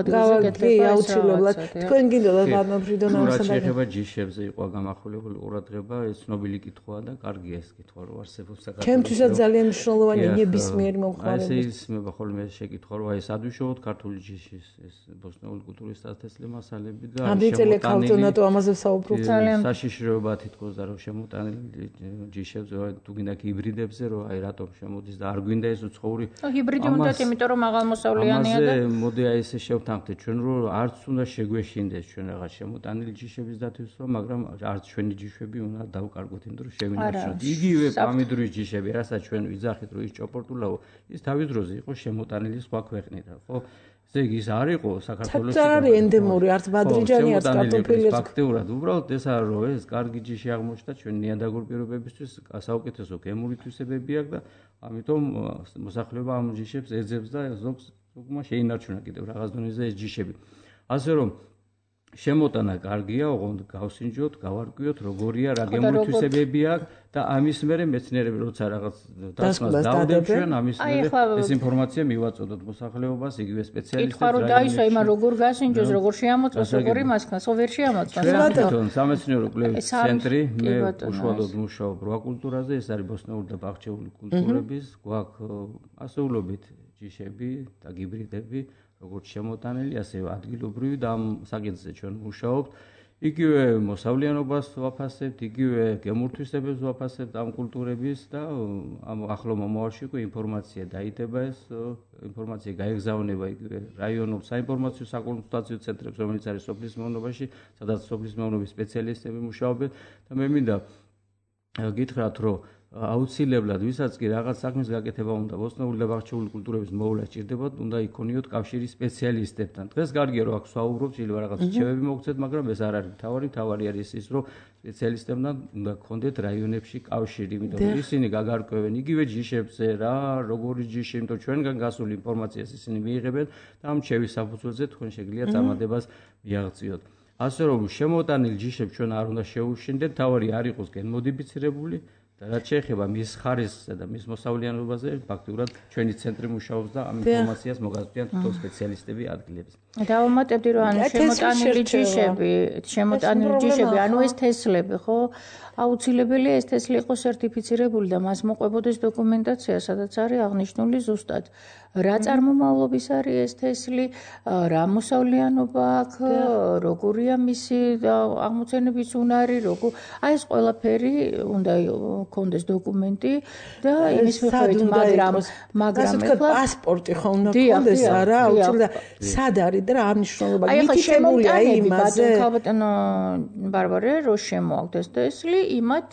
კი, აუცილებლად. თქვენ გინდოდა მამფრიდონ ამასთან შეხება ჯიშებზე იყო გამახვილებული ყურადღება, ეს ცნობილი კითხვაა და კარგია ეს კითხვა რო არსებობს საქართველოს. ჩემთვისაც ძალიან მნიშვნელოვანია ნებისმიერი მომხმარებლის. აი ეს ისმება ხოლმე შეკითხვა რო აი სადვიშოვოთ ქართული ჯიშის ეს ბოსნიური კულტურის დასაცლე მასალები და ამბიცელი ქალწონატო ამაზე საუბრობ ძალიან საშიშროება თითქოს და რო შემოტანილი ჯიშებზე თუ გინდა ჰიბრიდებზე რო აი რატომ შემოდის და არ გვინდა ეს უცხოური ჰიბრიდი უნდათ იმიტომ რომ აღალმოსავლიანია და ამაზე მოდი აი ესე შევთანხმდეთ ჩვენ რო არც უნდა შეგვეშინდეს ჩვენ რაღაც შემოტანილი ჯიშების დათვისვა მაგრამ არც ჩვენი ჯიშები უნდა დავკარგოთ იმიტომ რომ შევინარჩუნოთ იგივე პამიდურის ჯიშები რასაც ჩვენ ვიძახით რომ ის ჭოპორტულაო ის თავის დროზე იყო შემოტანილი სხვა ქვეყნიდან ხო ესე იგი ის არ იყო საქართველოს საკუთარი ენდემური არც ბადრიჯანი არც კარტოფილი ფაქტიურად უბრალოდ ეს არ რომ ეს კარგი ჯიში აღმოჩნდა ჩვენ ნიადაგურ პირობებისთვის საუკეთესო გემური თვისებები აქვს და ამიტომ მოსახლეობა ამ ჯიშებს ეძებს და ზოგს ზოგმა შეინარჩუნა კიდევ რაღაც დონეზე ეს ჯიშები ასე რომ შემოტანა კარგია, ოღონდ გავსინჯოთ, გავარკვიოთ, როგორია, რა გემური თვისებები აქვს და ამის მერე მეცნიერები როცა რაღაც დასკვნას დავდებჩვენ, ამის მერე ეს ინფორმაცია მივაწოდოთ მოსახლეობას, იგივე სპეციალისტებს. კითხვა რომ დაისვა იმან როგორ გასინჯოს, როგორ შეამოწმოს, როგორ იმასქნას, ხო ვერ შეამოწმოს. ბატონო, სამეცნიერო კვლევის ცენტრი, მე უშუალოდ მუშაობ რვა კულტურაზე, ეს არის ბოსნიური და ბაღჩეული კულტურების, გვაქვს ასეულობით ჯიშები და ჰიბრიდები. როგორც შემოტანილი, ასევე ადგილობრივი და ამ საკითხზე ჩვენ მუშაობთ. იგივე მოსავლიანობას ვაფასებთ, იგივე გემურთვისებებს ვაფასებთ ამ კულტურების და ამ ახლო მომავალში უკვე ინფორმაცია დაიდება ეს ინფორმაცია გაეგზავნება იგივე რაიონულ საინფორმაციო საკონსულტაციო ცენტრებს, რომელიც არის სოფლის მეურნეობაში, სადაც სოფლის მეურნეობის სპეციალისტები მუშაობენ და მე მინდა გითხრათ, რომ აუცილებლად ვისაც კი რაღაც საქმის გაკეთება უნდა ბოსნიური და ბაღჩეული კულტურების მოვლა სჭირდებათ, უნდა იქონიოთ კავშირი სპეციალისტებთან. დღეს კარგია რომ აქ ვსაუბრობთ, შეიძლება რაღაც რჩევები მოგცეთ, მაგრამ ეს არ არის თავარი, თავარი არის ის, რომ სპეციალისტებთან უნდა გქონდეთ რაიონებში კავშირი, იმიტომ რომ ისინი გაგარკვევენ იგივე ჯიშებზე რა, როგორი ჯიში, იმიტომ ჩვენგან გასული ინფორმაციას ისინი მიიღებენ და ამ რჩევის საფუძველზე თქვენ შეგიძლიათ წარმატებას მიაღწიოთ. ასე რომ შემოტანილ ჯიშებს ჩვენ არ უნდა შეუშინდეთ, თავარი არ იყოს გენმოდიფიცირებული და რაც შეეხება მის ხარისხზე და მის მოსავლიანობაზე, ფაქტურად ჩვენი ცენტრი მუშაობს და ამ ინფორმაციას მოგაწვდიან თვითონ სპეციალისტები ადგილებზე. დავუმატებდი რომ ანუ შემოტანილი ჯიშები, შემოტანილი ჯიშები, ანუ ეს თესლები, ხო? აუცილებელია ეს თესლი იყოს სერტიფიცირებული და მას მოყვებოდეს დოკუმენტაცია, სადაც არის აღნიშნული ზუსტად რა წარმომავლობის არის ეს თესლი, რა მოსავლიანობა აქვს, როგორია მისი აღმოცენების უნარი, როგორ აი ეს ყველაფერი უნდა კონდეს დოკუმენტი და იმის მიხედვით, მაგრამ მაგრამ ეხლა პასპორტი ხო უნდა კონდეს არა, აუცილებლად სად არის და რა მნიშვნელობა მითითებულია იმაზე. ხალბატონო ბარბარე, რო შემოაქვთ ეს თესლი, იმათ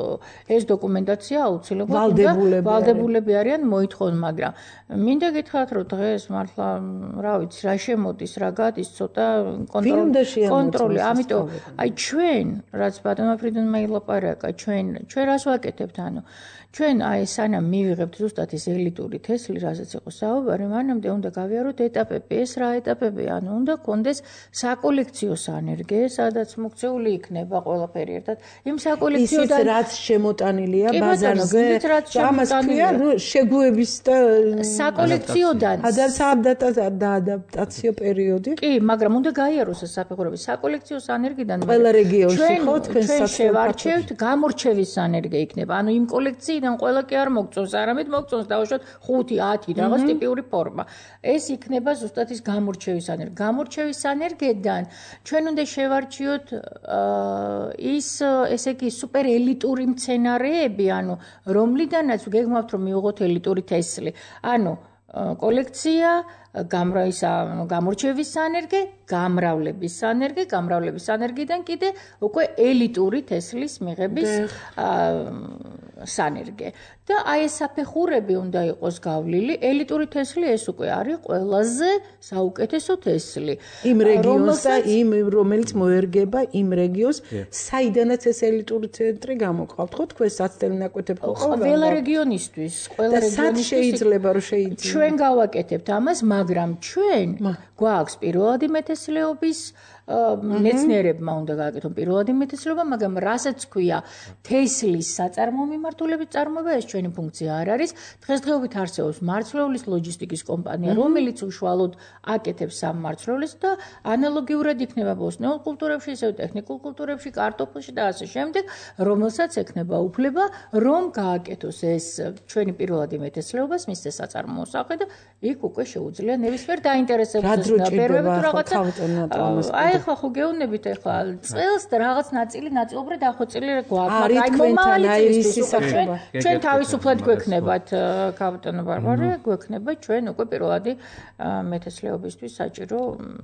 ეს დოკუმენტაცია აუცილებლად უნდა ვალდებულები არიან მოითხოვონ, მაგრამ მინდა გითხრათ, რომ დღეს მართლა რა ვიცი, რა შემოდის, რა გადის, ცოტა კონტროლი, ამიტომ აი ჩვენ, რაც ბატონმა ფრიდონმა ილაპარაკა, ჩვენ ჩვენ რას ვაკეთებთ, ანუ ჩვენ აი სანამ მივიღებთ ზუსტად ეს ელიტური თესლი, რასაც იყო საუბარი, მანამდე უნდა გავიაროთ ეტაპები, ეს რა ეტაპები, ანუ უნდა კონდეს საკოლექციო სანერგე, სადაც მოქცეული იქნება ყველაფერი ერთად. იმ საკოლექციოდან ისიც რაც შემოტანილია ბაზარზე, ამას ქვია, ნუ შეგუების და საკოლექციოდან ადაპტაციო პერიოდი. კი, მაგრამ უნდა გაიაროს ეს საფეხურები საკოლექციო სანერგიდან. ყველა რეგიონში ხო თქვენ შევარჩევთ გამორჩევის სანერგე იქნება. ანუ იმ კოლექციიდან ყველა კი არ მოგწონს, არამედ მოგწონს დავუშვათ ხუთი, ათი რაღაც ტიპიური ფორმა. ეს იქნება ზუსტად ის გამორჩევის სანერგე. გამორჩევის სანერგედან ჩვენ უნდა შევარჩიოთ ის ესე იგი სუპერ ელიტური მცენარეები, ანუ რომლიდანაც გეგმავთ რომ მივიღოთ ელიტური თესლი. ანუ კოლექცია, გამრავლისა, გამორჩევის სანერგე, გამრავლების სანერგე, გამრავლების სანერგიდან კიდე უკვე ელიტური თესლის მიღების სანერგე და აი ეს საფეხურები უნდა იყოს გავლილი ელიტური თესლი ეს უკვე არის ყველაზე საუკეთესო თესლი იმ რეგიონს და იმ რომელიც მოერგება იმ რეგიონს საიდანაც ეს ელიტური ცენტრი გამოყავთ ხო თქვენ საცდელი ნაკვეთები ხო ყველა რეგიონისთვის ყველა რეგიონისთვის შეიძლება რომ შეიძლება ჩვენ გავაკეთებთ ამას მაგრამ ჩვენ გვაქვს პირველადი მეტესლეობის მეცნიერებმა უნდა გააკეთონ პირველადი მეტესლეობა, მაგრამ რასაც ქვია თესლის საწარმო მიმართულებით წარმოება ეს ჩვენი ფუნქცია არ არის. დღესდღეობით არსებობს მარცვლეულის ლოჯისტიკის კომპანია, რომელიც უშუალოდ აკეთებს ამ მარცვლეულს და ანალოგიურად იქნება ბოსტნეულ კულტურებში, ისევ ტექნიკურ კულტურებში, კარტოფილში და ასე შემდეგ, რომელსაც ექნება უფლება, რომ გააკეთოს ეს ჩვენი პირველადი მეტესლეობას, მისცეს საწარმო მოსახე და იქ უკვე შეუძლია ნებისმიერ დაინტერესებულს დაბერვები თუ რაღაცა. აი ხო ხო გეუბნებით ახლა წელს რაღაც ნაწილი ნაწილობრივ დახვეწილი გვაქვს მაგრამ აი მომავალი შესაძლოა ჩვენ თავისუფლად გვექნებათ კაპიტანო ბარბარე გვექნება ჩვენ უკვე პირველადი მეტესლეობისთვის საჭირო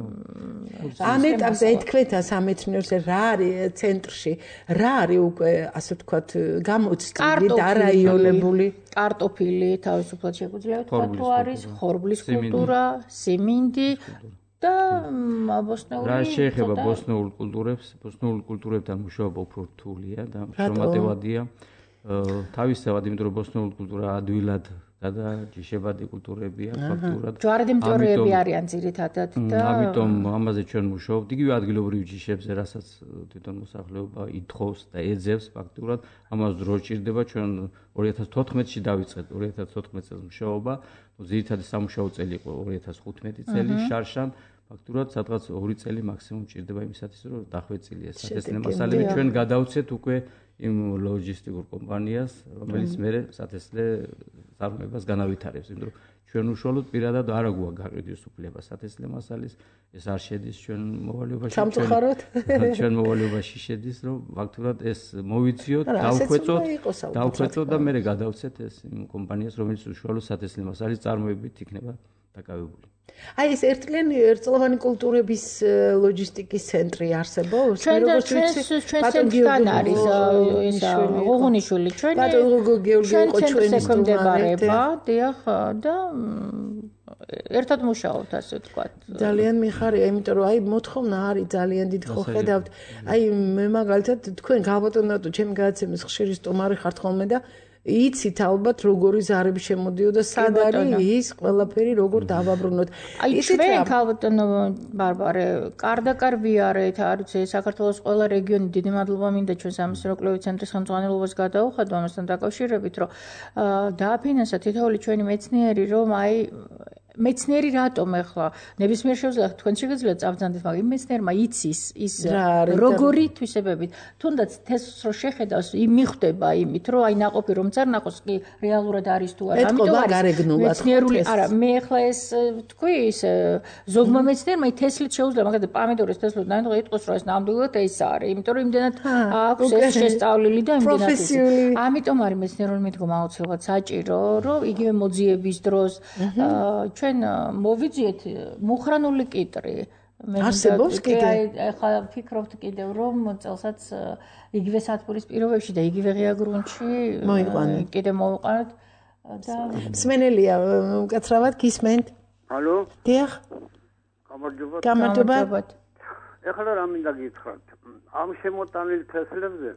ამ ეტაპზე ეთქვეთ სამეცნიერო რა არის ცენტრში რა არის უკვე ასე ვთქვათ გამოცდილი დარაიონებული კარტოფილი თავისუფლად შეგვიძლია ვთქვათ თუ არის ხორბლის კულტურა სიმინდი და ბოსტნეული რა შეეხება ბოსტნეულ კულტურებს, ბოსტნეულ კულტურებთან მუშაობა უფრო რთულია და შრომატევადია. თავისთავად, იმიტომ რომ ბოსტნეულ კულტურა ადვილად გადაჯიშებადი კულტურებია ფაქტურად. ჯვარდი მწვერეები არიან ძირითადად და ამიტომ ამაზე ჩვენ მუშაობთ იგივე ადგილობრივ ჯიშებზე, რასაც თვითონ მოსახლეობა ითხოვს და ეძებს ფაქტურად. ამას დრო ჭირდება ჩვენ ორი ათას თოთხმეტში დავიწყეთ ორი ათას თოთხმეტ წელს მუშაობა. ძირითადი სამუშაო წელი იყო ორი ათას ხუთმეტი წელი შარშან. ფაქტურად სადღაც ორი წელი მაქსიმუმ ჭირდება იმისათვის რომ დახვეწილია სათესლე მასალები ჩვენ გადავცეთ უკვე იმ ლოჯისტიკურ კომპანიას რომელიც მერე სათესლე წარმოებას განავითარებს იმიტომ რომ ჩვენ უშუალოდ პირადად არ აგვაქვს გაყიდვის უფლება სათესლე მასალის ეს არ შედის ჩვენ მოვალეობაში ჩვენ მოვალეობაში შედის რომ ფაქტურად ეს მოვიციოთ დავხვეწოთ დავხვეწოთ და მერე გადავცეთ ეს იმ კომპანიას რომელიც უშუალოდ სათესლე მასალის წარმოებით იქნება დაკავებული აი ეს ერთლიანი ერთწლოვანი კულტურების ლოჯისტიკის ცენტრი არსებობს? ჩვენ როგორც ვიცი, ბატონგიორგან არის ისა ღუღუნიშვილი ჩვენი ბატონგიორგი იყო ჩვენი სტუმარი. დიახ და ერთად მუშაობთ ასე ვთქვათ. ძალიან მიხარია, იმიტომ რომ აი მოთხოვნა არის ძალიან დიდი ხო ხედავთ. აი მე მაგალითად თქვენ გავბატონოთ ჩემი გადაცემის ხშირი სტუმარი ხართ ხოლმე და იცით ალბათ როგორი ზარები შემოდიოდა სად არის ის ყველაფერი როგორ დავაბრუნოთ აი ჩვენ ქალბატონო ბარბარე კარდაკარ ვიარეთ არ ვიცი საქართველოს ყველა რეგიონი დიდი მადლობა მინდა ჩვენ სამეცნიერო კვლევით ცენტრის ხელმძღვანელობას გადაუხადო ამასთან დაკავშირებით რომ დააფინანსა თითოეული ჩვენი მეცნიერი რომ აი მეცნიერი რატომ ახლა ნებისმიერ შეუძლია თქვენ შეგიძლიათ წავძანდეთ მაგრამ მეცნიერმა იცის ის როგორი თვისებებით თუნდაც თესლს რო შეხედავს მიხვდება იმით რომ აი ნაყოფი რომ წარნახოს კი რეალურად არის თუ არა ამიტომ არის მეცნიერული არა მე ახლა ეს თქვი ის ზოგმა მეცნიერმა თესლით შეუძლია მაგალითად პამიდორის თესლით ნამდვილად იტყოს რომ ეს ნამდვილად ეს არის იმიტომ რომ იმდენად აქვს ეს შესწავლილი და იმდენად ამიტომ არის მეცნიერული მიდგომა აუცილებლად საჭირო რომ იგივე მოძიების დროს ჩვენ მოვიძიეთ მუხრანული კიტრი. არსებობს კიდე? ახლა ფიქრობთ კიდევ რომ წელსაც იგივე სათბურის პირობებში და იგივე ღია გრუნტში კიდე მოვიყვანოთ და მსმენელია უკაცრავად გისმენთ? ალო? დიახ. გამარჯობა. გამარჯობა. ახლა რა მინდა გითხრათ? ამ შემოტანილ თესლებზე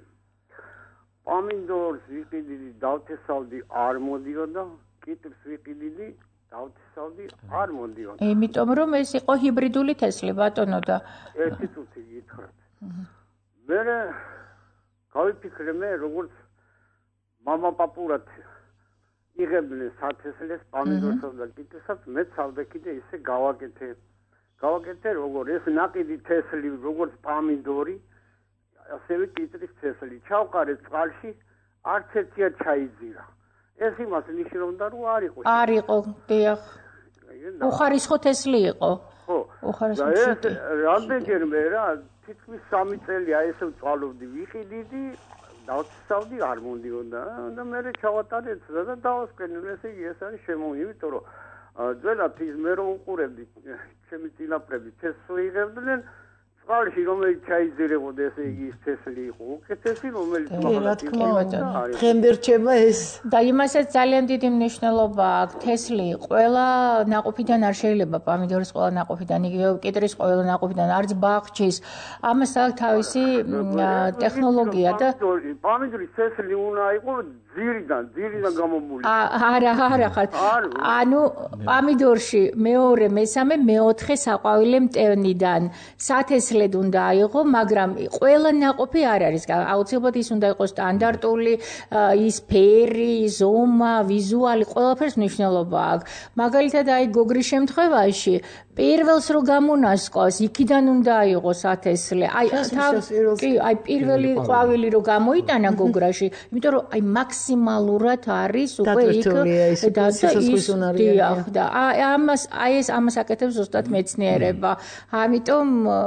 პამინდორს ვიყიდი დავთესავდი არ მოდიოდა, კიტრს ვიყიდი დავთესავდი არ მოდიოდა. იმიტომ რომ ეს იყო ჰიბრიდული თესლი ბატონო და ერთი წუთი გითხრათ. მე გავიფიქრე მე როგორც мама პაპურად იღებდნენ სათესლეს პამინდორსაც და კიტრსაც მე ცალბექი და ისე გავაკეთე. გავაკეთე როგორ ეს ნაკიდი თესლი როგორც პამინდორი ასევე კიტრის თესლი ჩავყარე წყალში არც ერთია ჩაიძირა. ეს იმას ნიშნავდა რომ არ იყო. არ იყო, დიახ. უხარისხო თესლი იყო. ხო. უხარისხო თესლი. რამდენჯერმე რა, თითქმის სამი წელია ესე ვწვალობდი, ვიყიდიდი, დავწავდი არ მომდიოდა და მე ჩავატარე და დავასკენე, ესე იგი ეს არის შემო, იმიტომ რომ ძველად ის მე რომ უყურებდი, ჩემი წინაპრები თესლი იღებდნენ, წყალში რომელიც ჩაიძირებოდა ესე იგი ის თესლი იყო უკეთესი რომელიც რა თქმა უნდა დღემდე რჩება ეს და იმასაც ძალიან დიდი მნიშვნელობა აქვს თესლი ყველა ნაყოფიდან არ შეიძლება პომიდორის ყველა ნაყოფიდან იგივე კიტრის ყველა ნაყოფიდან არც ბაღჩის ამას აქვს თავისი ტექნოლოგია და პომიდორის თესლი უნდა იყოს ძირიდან ძირიდან გამომული არა არა ხარ ანუ პომიდორში მეორე მესამე მეოთხე საყვავილე მტევნიდან სათესლად უნდა აიღო მაგრამ ყველა ნაყოფი არ არის აუცილებლად ის უნდა იყოს სტანდარტული ის ფერი ზომა ვიზუალი ყველაფერს მნიშვნელობა აქვს მაგალითად აი გოგრის შემთხვევაში პირველს რო გამონასკოს იქიდან უნდა აიღოს ათესლე აი კი აი პირველი ყვავილი რო გამოიტანა გოგრაში იმიტომ რომ აი მაქსიმალურად არის უკვე იქ და და ამას აი ეს ამას აკეთებს ზუსტად მეცნიერება ამიტომ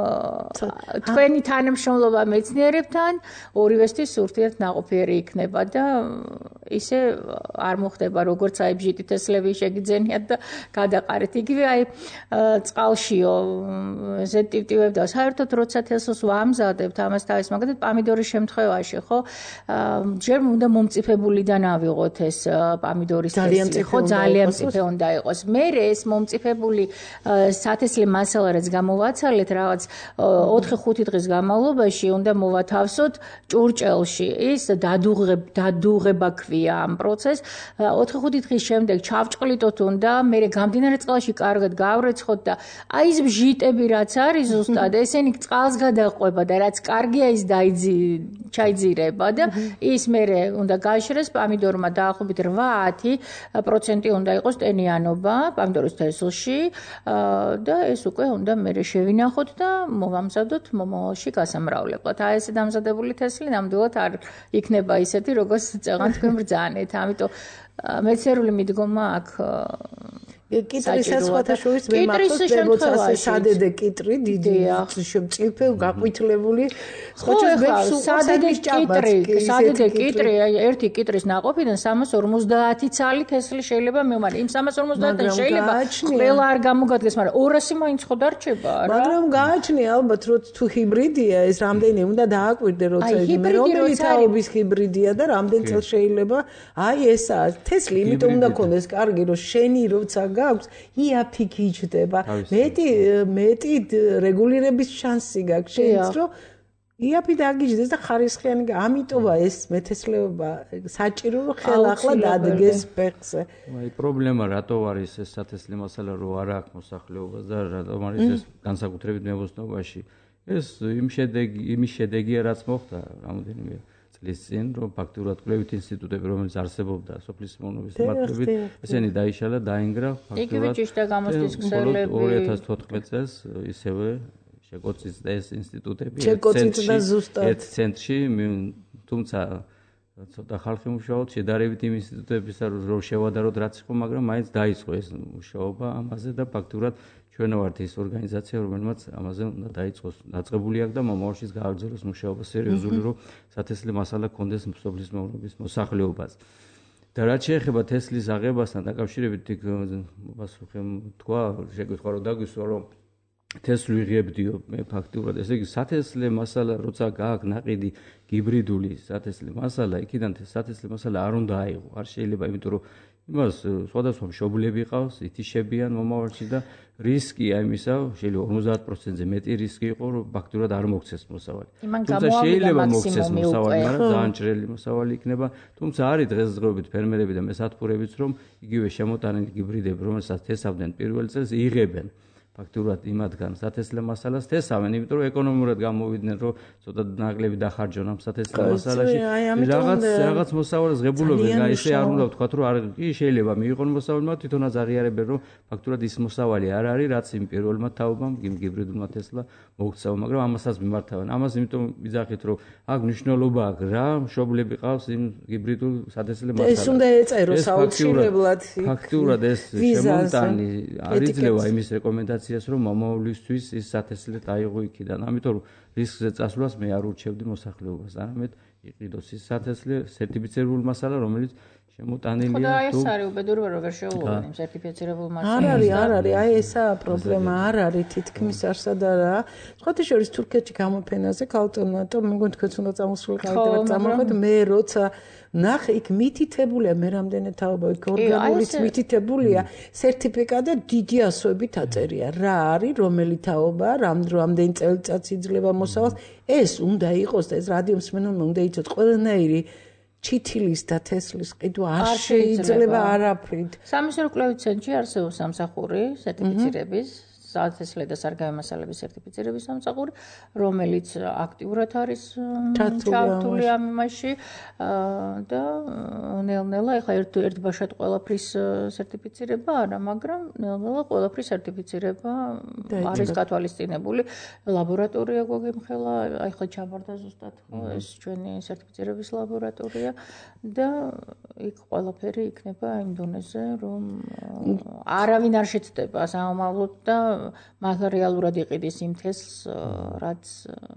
თქვენი თანამშრომლობა მეცნიერებთან ორივესთვის სურთიერთ ნაყოფიერი იქნება და ისე არ მოხდება როგორც აი ბჟიტი თესლები შეგიძენიათ და გადაყარეთ იგივე აი წყალშიო ზეტივტივებ და საერთოდ როცა თესლს ვამზადებთ ამას თავის მაგალითად პომიდორის შემთხვევაში ხო ჯერ უნდა მომწიფებულიდან ავიღოთ ეს პომიდორის თესლი ხო ძალიან მწიფე უნდა იყოს მერე ეს მომწიფებული სათესლე მასალა რაც გამოვაცალეთ რაღაც ოთხი ხუთი დღის განმავლობაში უნდა მოვათავსოთ ჭურჭელში ის დადუღებ დადუღება ქვია ამ პროცესს ოთხი ხუთი დღის შემდეგ ჩავჭყლიტოთ უნდა მერე გამდინარე წყალში კარგად გავრეცხოთ და აი ეს ბჟიტები რაც არის ზუსტად ესენი წყალს გადაყვება და რაც კარგია ის დაიძი ჩაიძირება და ის მერე უნდა გააშრეს პომიდორმა დაახლოებით რვა ათი პროცენტი უნდა იყოს ტენიანობა პომიდორის თესლში და ეს უკვე უნდა მერე შევინახოთ და მოვამზადოთ მომავალში გასამრავლებლად აი ესე დამზადებული თესლი ნამდვილად არ იქნება ისეთი როგორც წეღან თქვენ ბრძანეთ ამიტომ მეცნიერული მიდგომა აქვს კიტრისაც სხვათაშორის მე მახსოვს როცა სადედე კიტრი დიდი შემწიფე გაყვითლებული ხოჩოს ბებს სადედე კიტრი სადედე კიტრი ერთი კიტრის ნაყოფიდან სამას ორმოცდაათი ცალი თესლი შეიძლება მემარი იმ სამას ორმოცდაათიდან შეიძლება ყველა არ გამოგადგეს მაგრამ ორასი მაინც ხო დარჩება რა მაგრამ გააჩნია ალბათ რომ თუ ჰიბრიდია ეს რამდენი უნდა დააკვირდე როცა მე რომელი თაობის ჰიბრიდია და რამდენი წელს შეიძლება აი ესა თესლი იმიტომ უნდა ქონდეს კარგი რომ შენი როცა გაქვს იაფი გიჩდება მეტი მეტი რეგულირების შანსი გაქვს შენს რომ იაფი დაგიჯდეს და ხარისხიანი ამიტომა ეს მეთესლეობა საჭირო რომ ხელახლა დადგეს ფეხზე აი პრობლემა რატო არის ეს სათესლე მასალა რომ არ აქვს მოსახლეობას და რატომ არის ეს განსაკუთრებით მეოსნობაში ეს იმ შედეგი იმის შედეგია რაც მოხდა რამოდენიმე წლის წინ რომ ფაქტურად კვლევით ინსტიტუტები რომელიც არსებობდა სოფლის მეურნეობის მიმართულებით ესენი დაიშალა დაინგრა ფაქტურად ორი ათას თოთხმეტ წელს ისევე შეკოცის ეს ინსტიტუტები ერთ ცენტრში თუმცა ცოტა ხალხი მუშაობთ შედარებით იმ ინსტიტუტებისა რომ შევადაროთ რაც იყო მაგრამ მაინც დაიწყო ეს მუშაობა ამაზე და ფაქტურად ჩვენ ვართ ის ორგანიზაცია რომელმაც ამაზე უნდა დაიწყოს დაწყებული აქვს და მომავალშიც გააგრძელოს მუშაობა სერიოზული რომ სათესლე მასალა კონდეს სოფლის მეურნეობის მოსახლეობას და რაც შეეხება თესლის აღებასთან დაკავშირებით იქ პასუხი თქვა შეგეთქვა რომ დაგვისვა რომ თესლი ვიღებდიო მე ფაქტურად ესე იგი სათესლე მასალა როცა გააქვს ნაყიდი ჰიბრიდული სათესლე მასალა იქიდან სათესლე მასალა არ უნდა აიღო არ შეიძლება იმიტომ რომ იმას სხვადასხვა მშობლები ყავს ითიშებიან მომავალში და რისკი აიმისა შეიძლება ორმოცდაათ პროცენტზე მეტი რისკი იყო რომ ფაქტურად არ მოქცეს მოსავალი თუმცა შეიძლება მოქცეს მოსავალი მაგრამ ძალიან ჭრელი მოსავალი იქნება თუმცა არის დღესდღეობით ფერმერები და მესათბურებიც რომ იგივე შემოტანილი ჰიბრიდები რომელსაც თესავდნენ პირველ წელს იღებენ ფაქტურად იმათგან სათესლე მასალას თესავენ, იმიტომ რომ ეკონომიურად გამოვიდნენ, რომ ცოტა ნაკლები დახარჯონ ამ სათესლე მასალაში. რაღაც რაღაც მოსავალს ღებულობენ, ისე არ უნდა ვთქვათ, რომ არ კი შეიძლება მიიღონ მოსავალმა, თვითონაც აღიარებენ, რომ ფაქტურად ის მოსავალი არ არის, რაც იმ პირველმა თაობამ, იმ ჰიბრიდულმა თესლა მოუქცევა, მაგრამ ამასაც მიმართავენ. ამას იმიტომ ვიძახით, რომ აქ მნიშვნელობა აქვს რა, მშობლები ყავს იმ ჰიბრიდულ სათესლე მასალას. ეს უნდა ეწეროს აუცილებლად. ფაქტურად ეს შემონტანი არ იძლევა იმის რეკომენდაციას რომ მომავლისთვის ის სათესლე დაიღო იქიდან. ამიტომ რომ რისკზე წასვლას მე არ ურჩევდი მოსახლეობას. არამედ იყიდოს ის სათესლე სერტიფიცირებული მასალა, რომელიც შემოტანილია. ხო და ეს არის უბედურება რომ ვერ შეულობენ იმ სერტიფიცირებულ მასალას. არ არის, არ არის, აი ესაა პრობლემა, არ არის თითქმის არსად არა. სხვათა შორის თურქეთში გამოფენაზე ქალტონატო, მეგონი თქვენც უნდა წამოსულიყავით და წამოხვეთ, მე როცა ნახე იქ მითითებულია მე რამდენი თაობა იქ ორგანულიც მითითებულია სერტიფიკატი და დიდი ასოებით აწერია რა არის რომელი თაობა რამდენი წელიწადს იძლევა მოსავალს ეს უნდა იყოს და ეს რადიო მსმენელმა უნდა იცოდეს ყველანაირი ჩითილის და თესლის ყიდვა არ შეიძლება არაფრით სამეცნიერო კვლევის ცენტრში არსებობს სამსახური სერტიფიცირების სათესლე და სარგავი მასალების სერტიფიცირების სამსახური, რომელიც აქტიურად არის ჩართული ამ იმაში და ნელ-ნელა ეხლა ერთ-ერთბაშად ყველაფრის სერტიფიცირება არა, მაგრამ ნელ-ნელა ყველაფრის სერტიფიცირება არის გათვალისწინებული. ლაბორატორია გვაგიმხელა, ეხლა ჩაბარდა ზუსტად ეს ჩვენი სერტიფიცირების ლაბორატორია და იქ ყველაფერი იქნება იმ დონეზე, რომ არავინ არ შეცდება სამომავლოდ და მატერიალურად იყიდეს იმ თესლს, რაც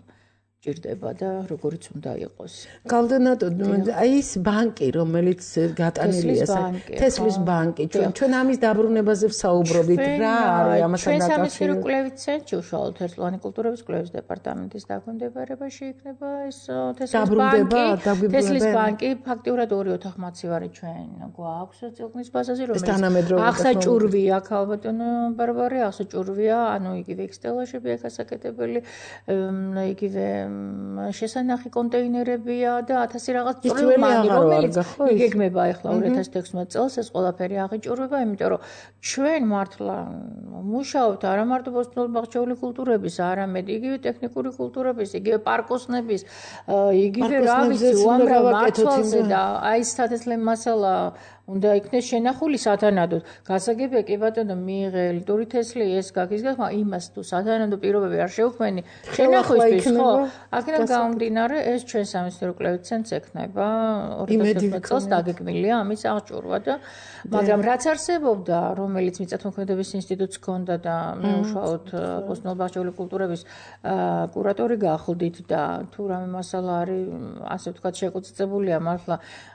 ჭირდება და როგორიც უნდა იყოს. გალდენატო, აი ეს ბანკი, რომელიც გატანილია, თესლის ბანკი, ჩვენ ჩვენ ამის დაბრუნებაზე ვსაუბრობთ, რა არის ამასთან დაკავშირებული? ჩვენ სამეცნიერო კვლევის ცენტრში უშუალოდ ერთწლოვანი კულტურების კვლევის დეპარტამენტის დაქვემდებარებაში იქნება ეს თესლის ბანკი. თესლის ბანკი ფაქტიურად ორი ოთახმაცივარი ჩვენ გვაქვს წილკნის ბაზაზე, რომელიც ახსაჭურვია, ქალბატონო ბარბარე, ახსაჭურვია, ანუ იგივე ექსტელაშები აქ ასაკეთებელი, იგივე შესანახი კონტეინერებია და ათასი რაღაც წვრილმანი, რომელიც იგეგმება ახლა ორი ათას თექვსმეტ წელს ეს ყველაფერი აღიჭურვება, იმიტომ რომ ჩვენ მართლა მუშაობთ არა მარტო ბოსტნეულ-ბაღჩეული კულტურების, არამედ იგივე ტექნიკური კულტურების, იგივე პარკოსნების, იგივე რა ვიცი, უამრავ მართლზე და აი ეს სათესლე მასალა უნდა იქნეს შენახული სათანადოდ. გასაგებია კი ბატონო მიიღე ლიტური თესლი ეს გაგის გახმა იმას თუ სათანადო პირობები არ შეუქმენი შენახვის ხო? აქედან გამომდინარე ეს ჩვენ სამეცნიერო კვლევის ცენტრს ექნება ორი ათას თექვსმეტ წელს დაგეგმილია ამის აღჭურვა და მაგრამ რაც არსებობდა, რომელიც მიწათმოქმედების ინსტიტუტს ჰქონდა და მე უშუალოდ ბოსტნეულ-ბაღჩეული კულტურების კურატორი გახლდით და თუ რამე მასალა არის ასე ვთქვათ შეკუცწებულია მართლა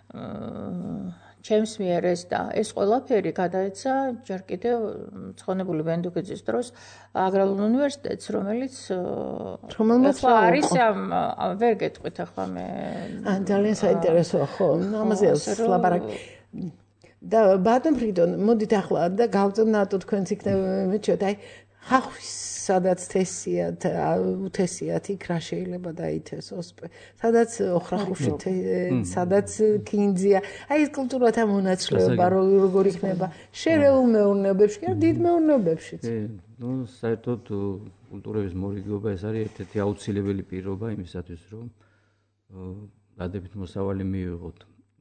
ჩემს მიერ ეს და ეს ყველაფერი გადაეცა ჯერ კიდევ ცხონებული ბენდუკიძის დროს აგრარულ უნივერსიტეტს, რომელიც რომელმაც არის ამ ვერ გეტყვით ახლა მე ძალიან საინტერესოა ხო ამაზე ლაბარაკი და ბატონ ფრიდონ მოდით ახლა და გავწნათო თქვენც იქნება მეჩვეთ აი ხახვის სადაც თესია უთესიათ იქ რა შეიძლება დაითესოს სადაც ოხრახუში სადაც კინძია აი ეს კულტურათა მონაცვლეობა როგორ იქნება შერეულ მეურნეობებში და დიდ მეურნეობებშიც ნუ საერთოდ კულტურების მორიგება ეს არის ერთ-ერთი აუცილებელი პირობა იმისათვის რომ დადებით მოსავალი მივიღოთ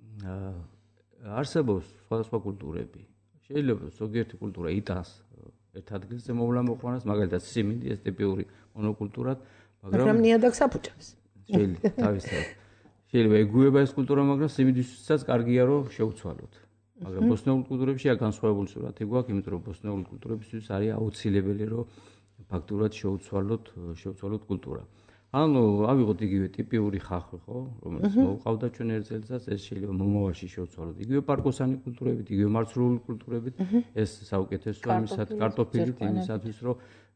არსებობს სხვადასხვა კულტურები შეიძლება ზოგიერთი კულტურა იტანს ერთ ადგილზე მოვლა მოყვანას, მაგალითად სიმინდი ეს ტიპიური მონოკულტურად, მაგრამ ნიადაგს აფუჭებს. შეიძლება თავისთავად. შეიძლება ეგუება ეს კულტურა, მაგრამ სიმინდისთვისაც კარგია რომ შევცვალოთ. მაგრამ ბოსტნეულ კულტურებშია განსხვავებული სურათი გვაქვს, იმიტომ რომ ბოსტნეულ კულტურებისთვის არის აუცილებელი რომ ფაქტურად შევცვალოთ, შევცვალოთ კულტურა. ანუ ავიღოთ იგივე ტიპიური ხახვი, ხო, რომელიც მოუყავდა ჩვენ ერთ წელიწადს, ეს შეიძლება მომავალში შევცვალოთ. იგივე პარკოსანი კულტურებით, იგივე მარცვლეული კულტურებით, ეს საუკეთესოა იმისათვის, კარტოფილით იმისათვის, რომ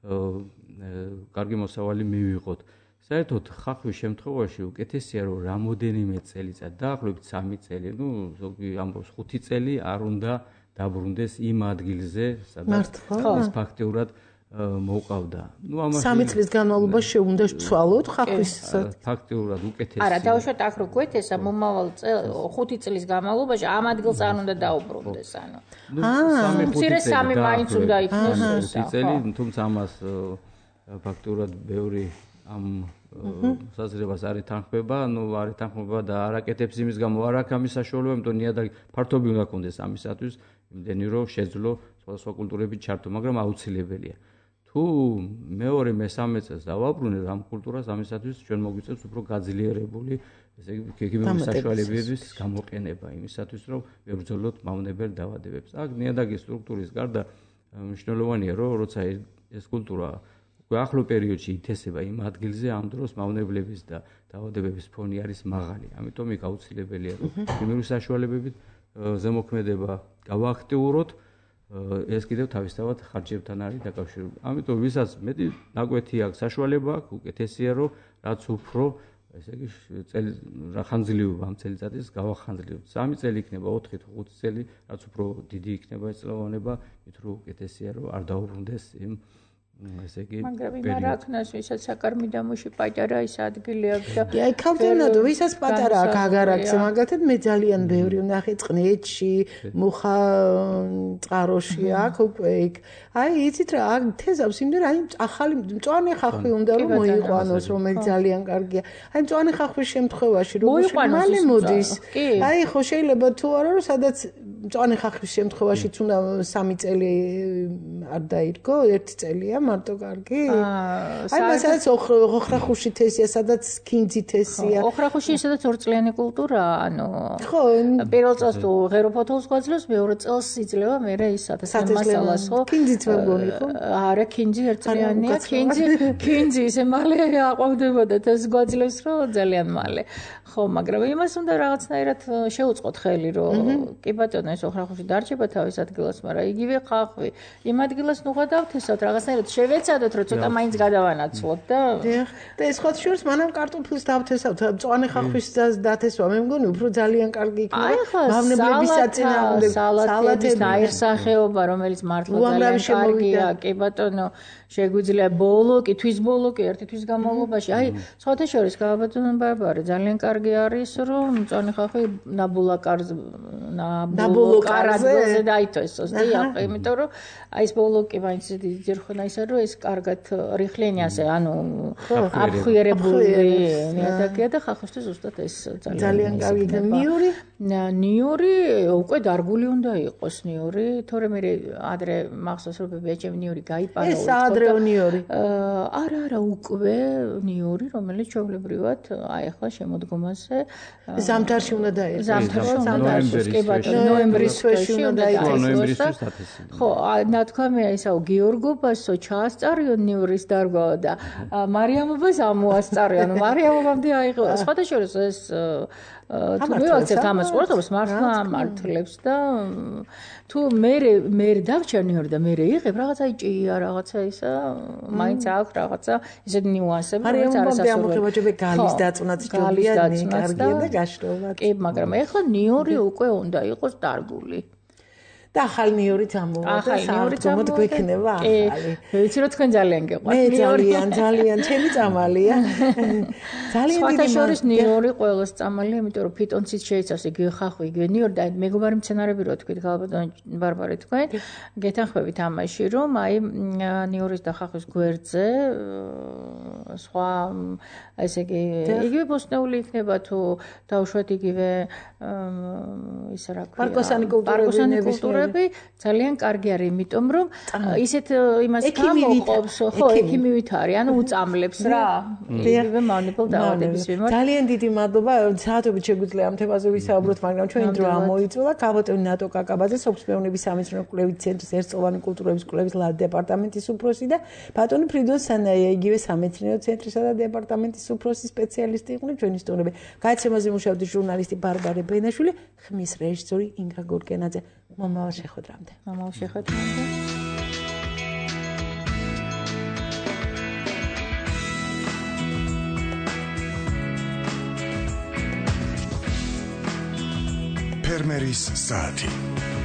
კარგი მოსავალი მივიღოთ. საერთოდ ხახვის შემთხვევაში უკეთესია, რომ რამოდენიმე წელიწად, დაახლოებით სამი წელი, ну, ზოგი ამბობს ხუთი წელი არ უნდა დაბრუნდეს იმ ადგილზე, სადაც ეს ფაქტიურად მოუყავდა. ნუ ამაში სამი წლის განმავლობაში შეუნდა ცვალოთ ხახვის ფაქტიურად უკეთესი. არა, დავუშვათ აქ რო გვეთესა მომავალ ხუთი წლის განმავლობაში ამ ადგილს არ უნდა დაუბრუნდეს, ანუ. აა, მცირე სამი მაინც უნდა იქნეს ხუთი წელი, თუმცა ამას ფაქტიურად ბევრი ამ საზრებას არ ეთანხმება, ნუ არ ეთანხმება და არ აკეთებს იმის გამო, არ აქვს ამის საშუალება, იმიტომ ნიადაგი ფართობი უნდა კონდეს ამისათვის, იმდენი რომ შეძლო სხვადასხვა კულტურებით ჩართო, მაგრამ აუცილებელია. თუ მეორე მესამე წელს დავაბრუნებ ამ კულტურას ამისათვის ჩვენ მოგვიწევს უფრო გაძლიერებული ესე იგი გეგმების საშუალებების გამოყენება იმისათვის რომ ვებრძოლოთ მავნებელ დაავადებებს. აქ ნიადაგის სტრუქტურის გარდა მნიშვნელოვანია რომ როცა ეს კულტურა უკვე ახლო პერიოდში ითესება იმ ადგილზე ამ დროს მავნებლების და დაავადებების ფონი არის მაღალი. ამიტომ იქ აუცილებელია რომ გეგმების საშუალებებით ზემოქმედება გავააქტიუროთ, ეს კიდევ თავისთავად ხარჯებთან არის დაკავშირებული. ამიტომ ვისაც მეტი ნაკვეთი აქვს, საშუალება აქვს, უკეთესია რომ რაც უფრო ესე იგი წელი რა ხანძლივობა ამ წელიწადის გავახანძლიოთ. სამი წელი იქნება, ოთხი თუ ხუთი წელი, რაც უფრო დიდი იქნება ეს წლოვანება, მით რომ უკეთესია რომ არ დაუბრუნდეს იმ ესე იგი მაგრამ იმ არაქნას ვისაც საკარმი დამოში პატარა ის ადგილი აქვს და კი აი ქავთანადო ვისაც პატარა აქ აღარ აქვს მაგალითად მე ძალიან ბევრი ვნახე წყნეთში მუხა წყაროში აქ უკვე იქ აი იცით რა აქ თეზავს იმდენ აი ახალი მწვანე ხახვი უნდა რომ მოიყვანოს რომელიც ძალიან კარგია აი მწვანე ხახვის შემთხვევაში როგორ მალე მოდის აი ხო შეიძლება თუ არა რომ სადაც მწვანე ხახვის შემთხვევაშიც უნდა სამი წელი არ დაირგო ერთი წელია მარტო კარგი? აი მასაც ოხრახუში თესია, სადაც ქინძი თესია. ოხრახუში სადაც ორწლიანი კულტურაა, ანუ ხო, პირველ წელს თუ ღერო ფოთოლს გვაძლევს, მეორე წელს იძლევა მერე ის სადაც მასალას, ხო? ქინძიც ვერ გონი, ხო? არა, ქინძი ერთწლიანია, ქინძი, ქინძი ისე მალე აყვავდებოდა და ეს გვაძლევს, რომ ძალიან მალე. ხო, მაგრამ იმას უნდა რაღაცნაირად შეუწყოთ ხელი, რომ კი ბატონო ეს ოხრახუში დარჩება თავის ადგილას, მაგრამ იგივე ხახვი იმ ადგილას ნუღა დავთესავთ, რაღაცნაირად შევეცადოთ, რომ ცოტა მაინც გადავანაცვლოთ და და ეს ხოთ შურს მანამ კარტოფილს დავთესავთ, მწვანე ხახვის დათესვა, მე მგონი უფრო ძალიან კარგი იქნება. მავნებლების საწინააღმდეგო სალატების აირსახეობა, რომელიც მართლა ძალიან კარგია, კი ბატონო, შეგვიძლია ბოლოკი, თვის ბოლოკი ერთი თვის განმავლობაში. აი, სხვათა შორის გააბატონო ბარბარე, ძალიან კარგი არის, რომ მწვანე ხახვი ნაბულაკარზე ნაბულაკარზე დაითესოს, დიახ, იმიტომ რომ აი ეს ბოლოკი მაინც ძერ ხონა ისა რომ ეს კარგად რიხლენი ასე, ანუ აფხვიერებული ნიადაგია და ხახვისთვის ზუსტად ეს ძალიან კარგი ნიური ნიური უკვე დარგული უნდა იყოს ნიური, თორემ მე ადრე მახსოვს რომ ბეჭემ ნიური გაიპარა ეს ადრეო ნიური არა არა უკვე ნიური რომელიც ჩვეულებრივად აი ახლა შემოდგომაზე ზამთარში უნდა დაიწყოს ზამთარში უნდა დაიწყოს კი ბატონო ნოემბრის თვეში უნდა დაიწყოს ხო ნათქვამია ისაო გიორგობასო ჩაასწარიო ნიურის დარგვა და მარიამობას ამოასწარიო ანუ მარიამობამდე აიღო სხვათა შორის ეს თუ მივაქცევთ ამას ყურადღებას მართლა მართლებს და თუ მე მე დავჩერნიორი და მე იღებ რაღაცა ჭია რაღაცა ისა მაინც აქვს რაღაცა ისეთი ნიუანსები რომელიც არასასურველი ამოხებაჭები გალის დაწუნაც ჯობიანი კარგია და გაშრობად კი მაგრამ ეხლა ნიური უკვე უნდა იყოს დარგული და ახალი ნიურიც ამოვა და საერთოდ გვექნება ახალი. კი, ვიცი რომ თქვენ ძალიან გეყვართ. მე ძალიან ძალიან ჩემი წამალია. ძალიან დიდი შორის ნიური ყველას წამალია, იმიტომ რომ ფიტონციც შეიცავს იგივე ხახვი, იგივე ნიური და მეგობარი მცენარები რო თქვით გალბატონ ბარბარე თქვენ, გეთანხმებით ამაში რომ აი ნიურის და ხახვის გვერდზე სხვა ესე იგი იგივე ბოსტნეული იქნება თუ დაუშვათ იგივე ისა რა ქვია პარკოსანი კულტურები ძალიან კარგი არის, იმიტომ რომ ისეთ იმას გამოყოფს, ხო, ექიმივით არის, ანუ უწამლებს რა. იგივე მავნებელ დაავადების მიმართ. ძალიან დიდი მადლობა, საათობით შეგვიძლია ამ თემაზე ვისაუბროთ, მაგრამ ჩვენი დრო ამოიწურა. გაბატონი ნატო კაკაბაძე, სოფლის სამეცნიერო კვლევით ცენტრის ერთწლოვანი კულტურების კვლევის დეპარტამენტის უფროსი და ბატონი ფრიდონ სანაია, იგივე სამეცნიერო ცენტრისა და დეპარტამენტის უფროსი სპეციალისტი იყვნენ ჩვენი სტუმრები. გააცემაზე მუშაობდა ჟურნალისტი ბარბარე ბენაშვილი, ხმის რეჟისორი ინგა გურკენაძე. მომავალ შეხვედრამდე. მომავალ შეხვედრამდე. ფერმერის საათი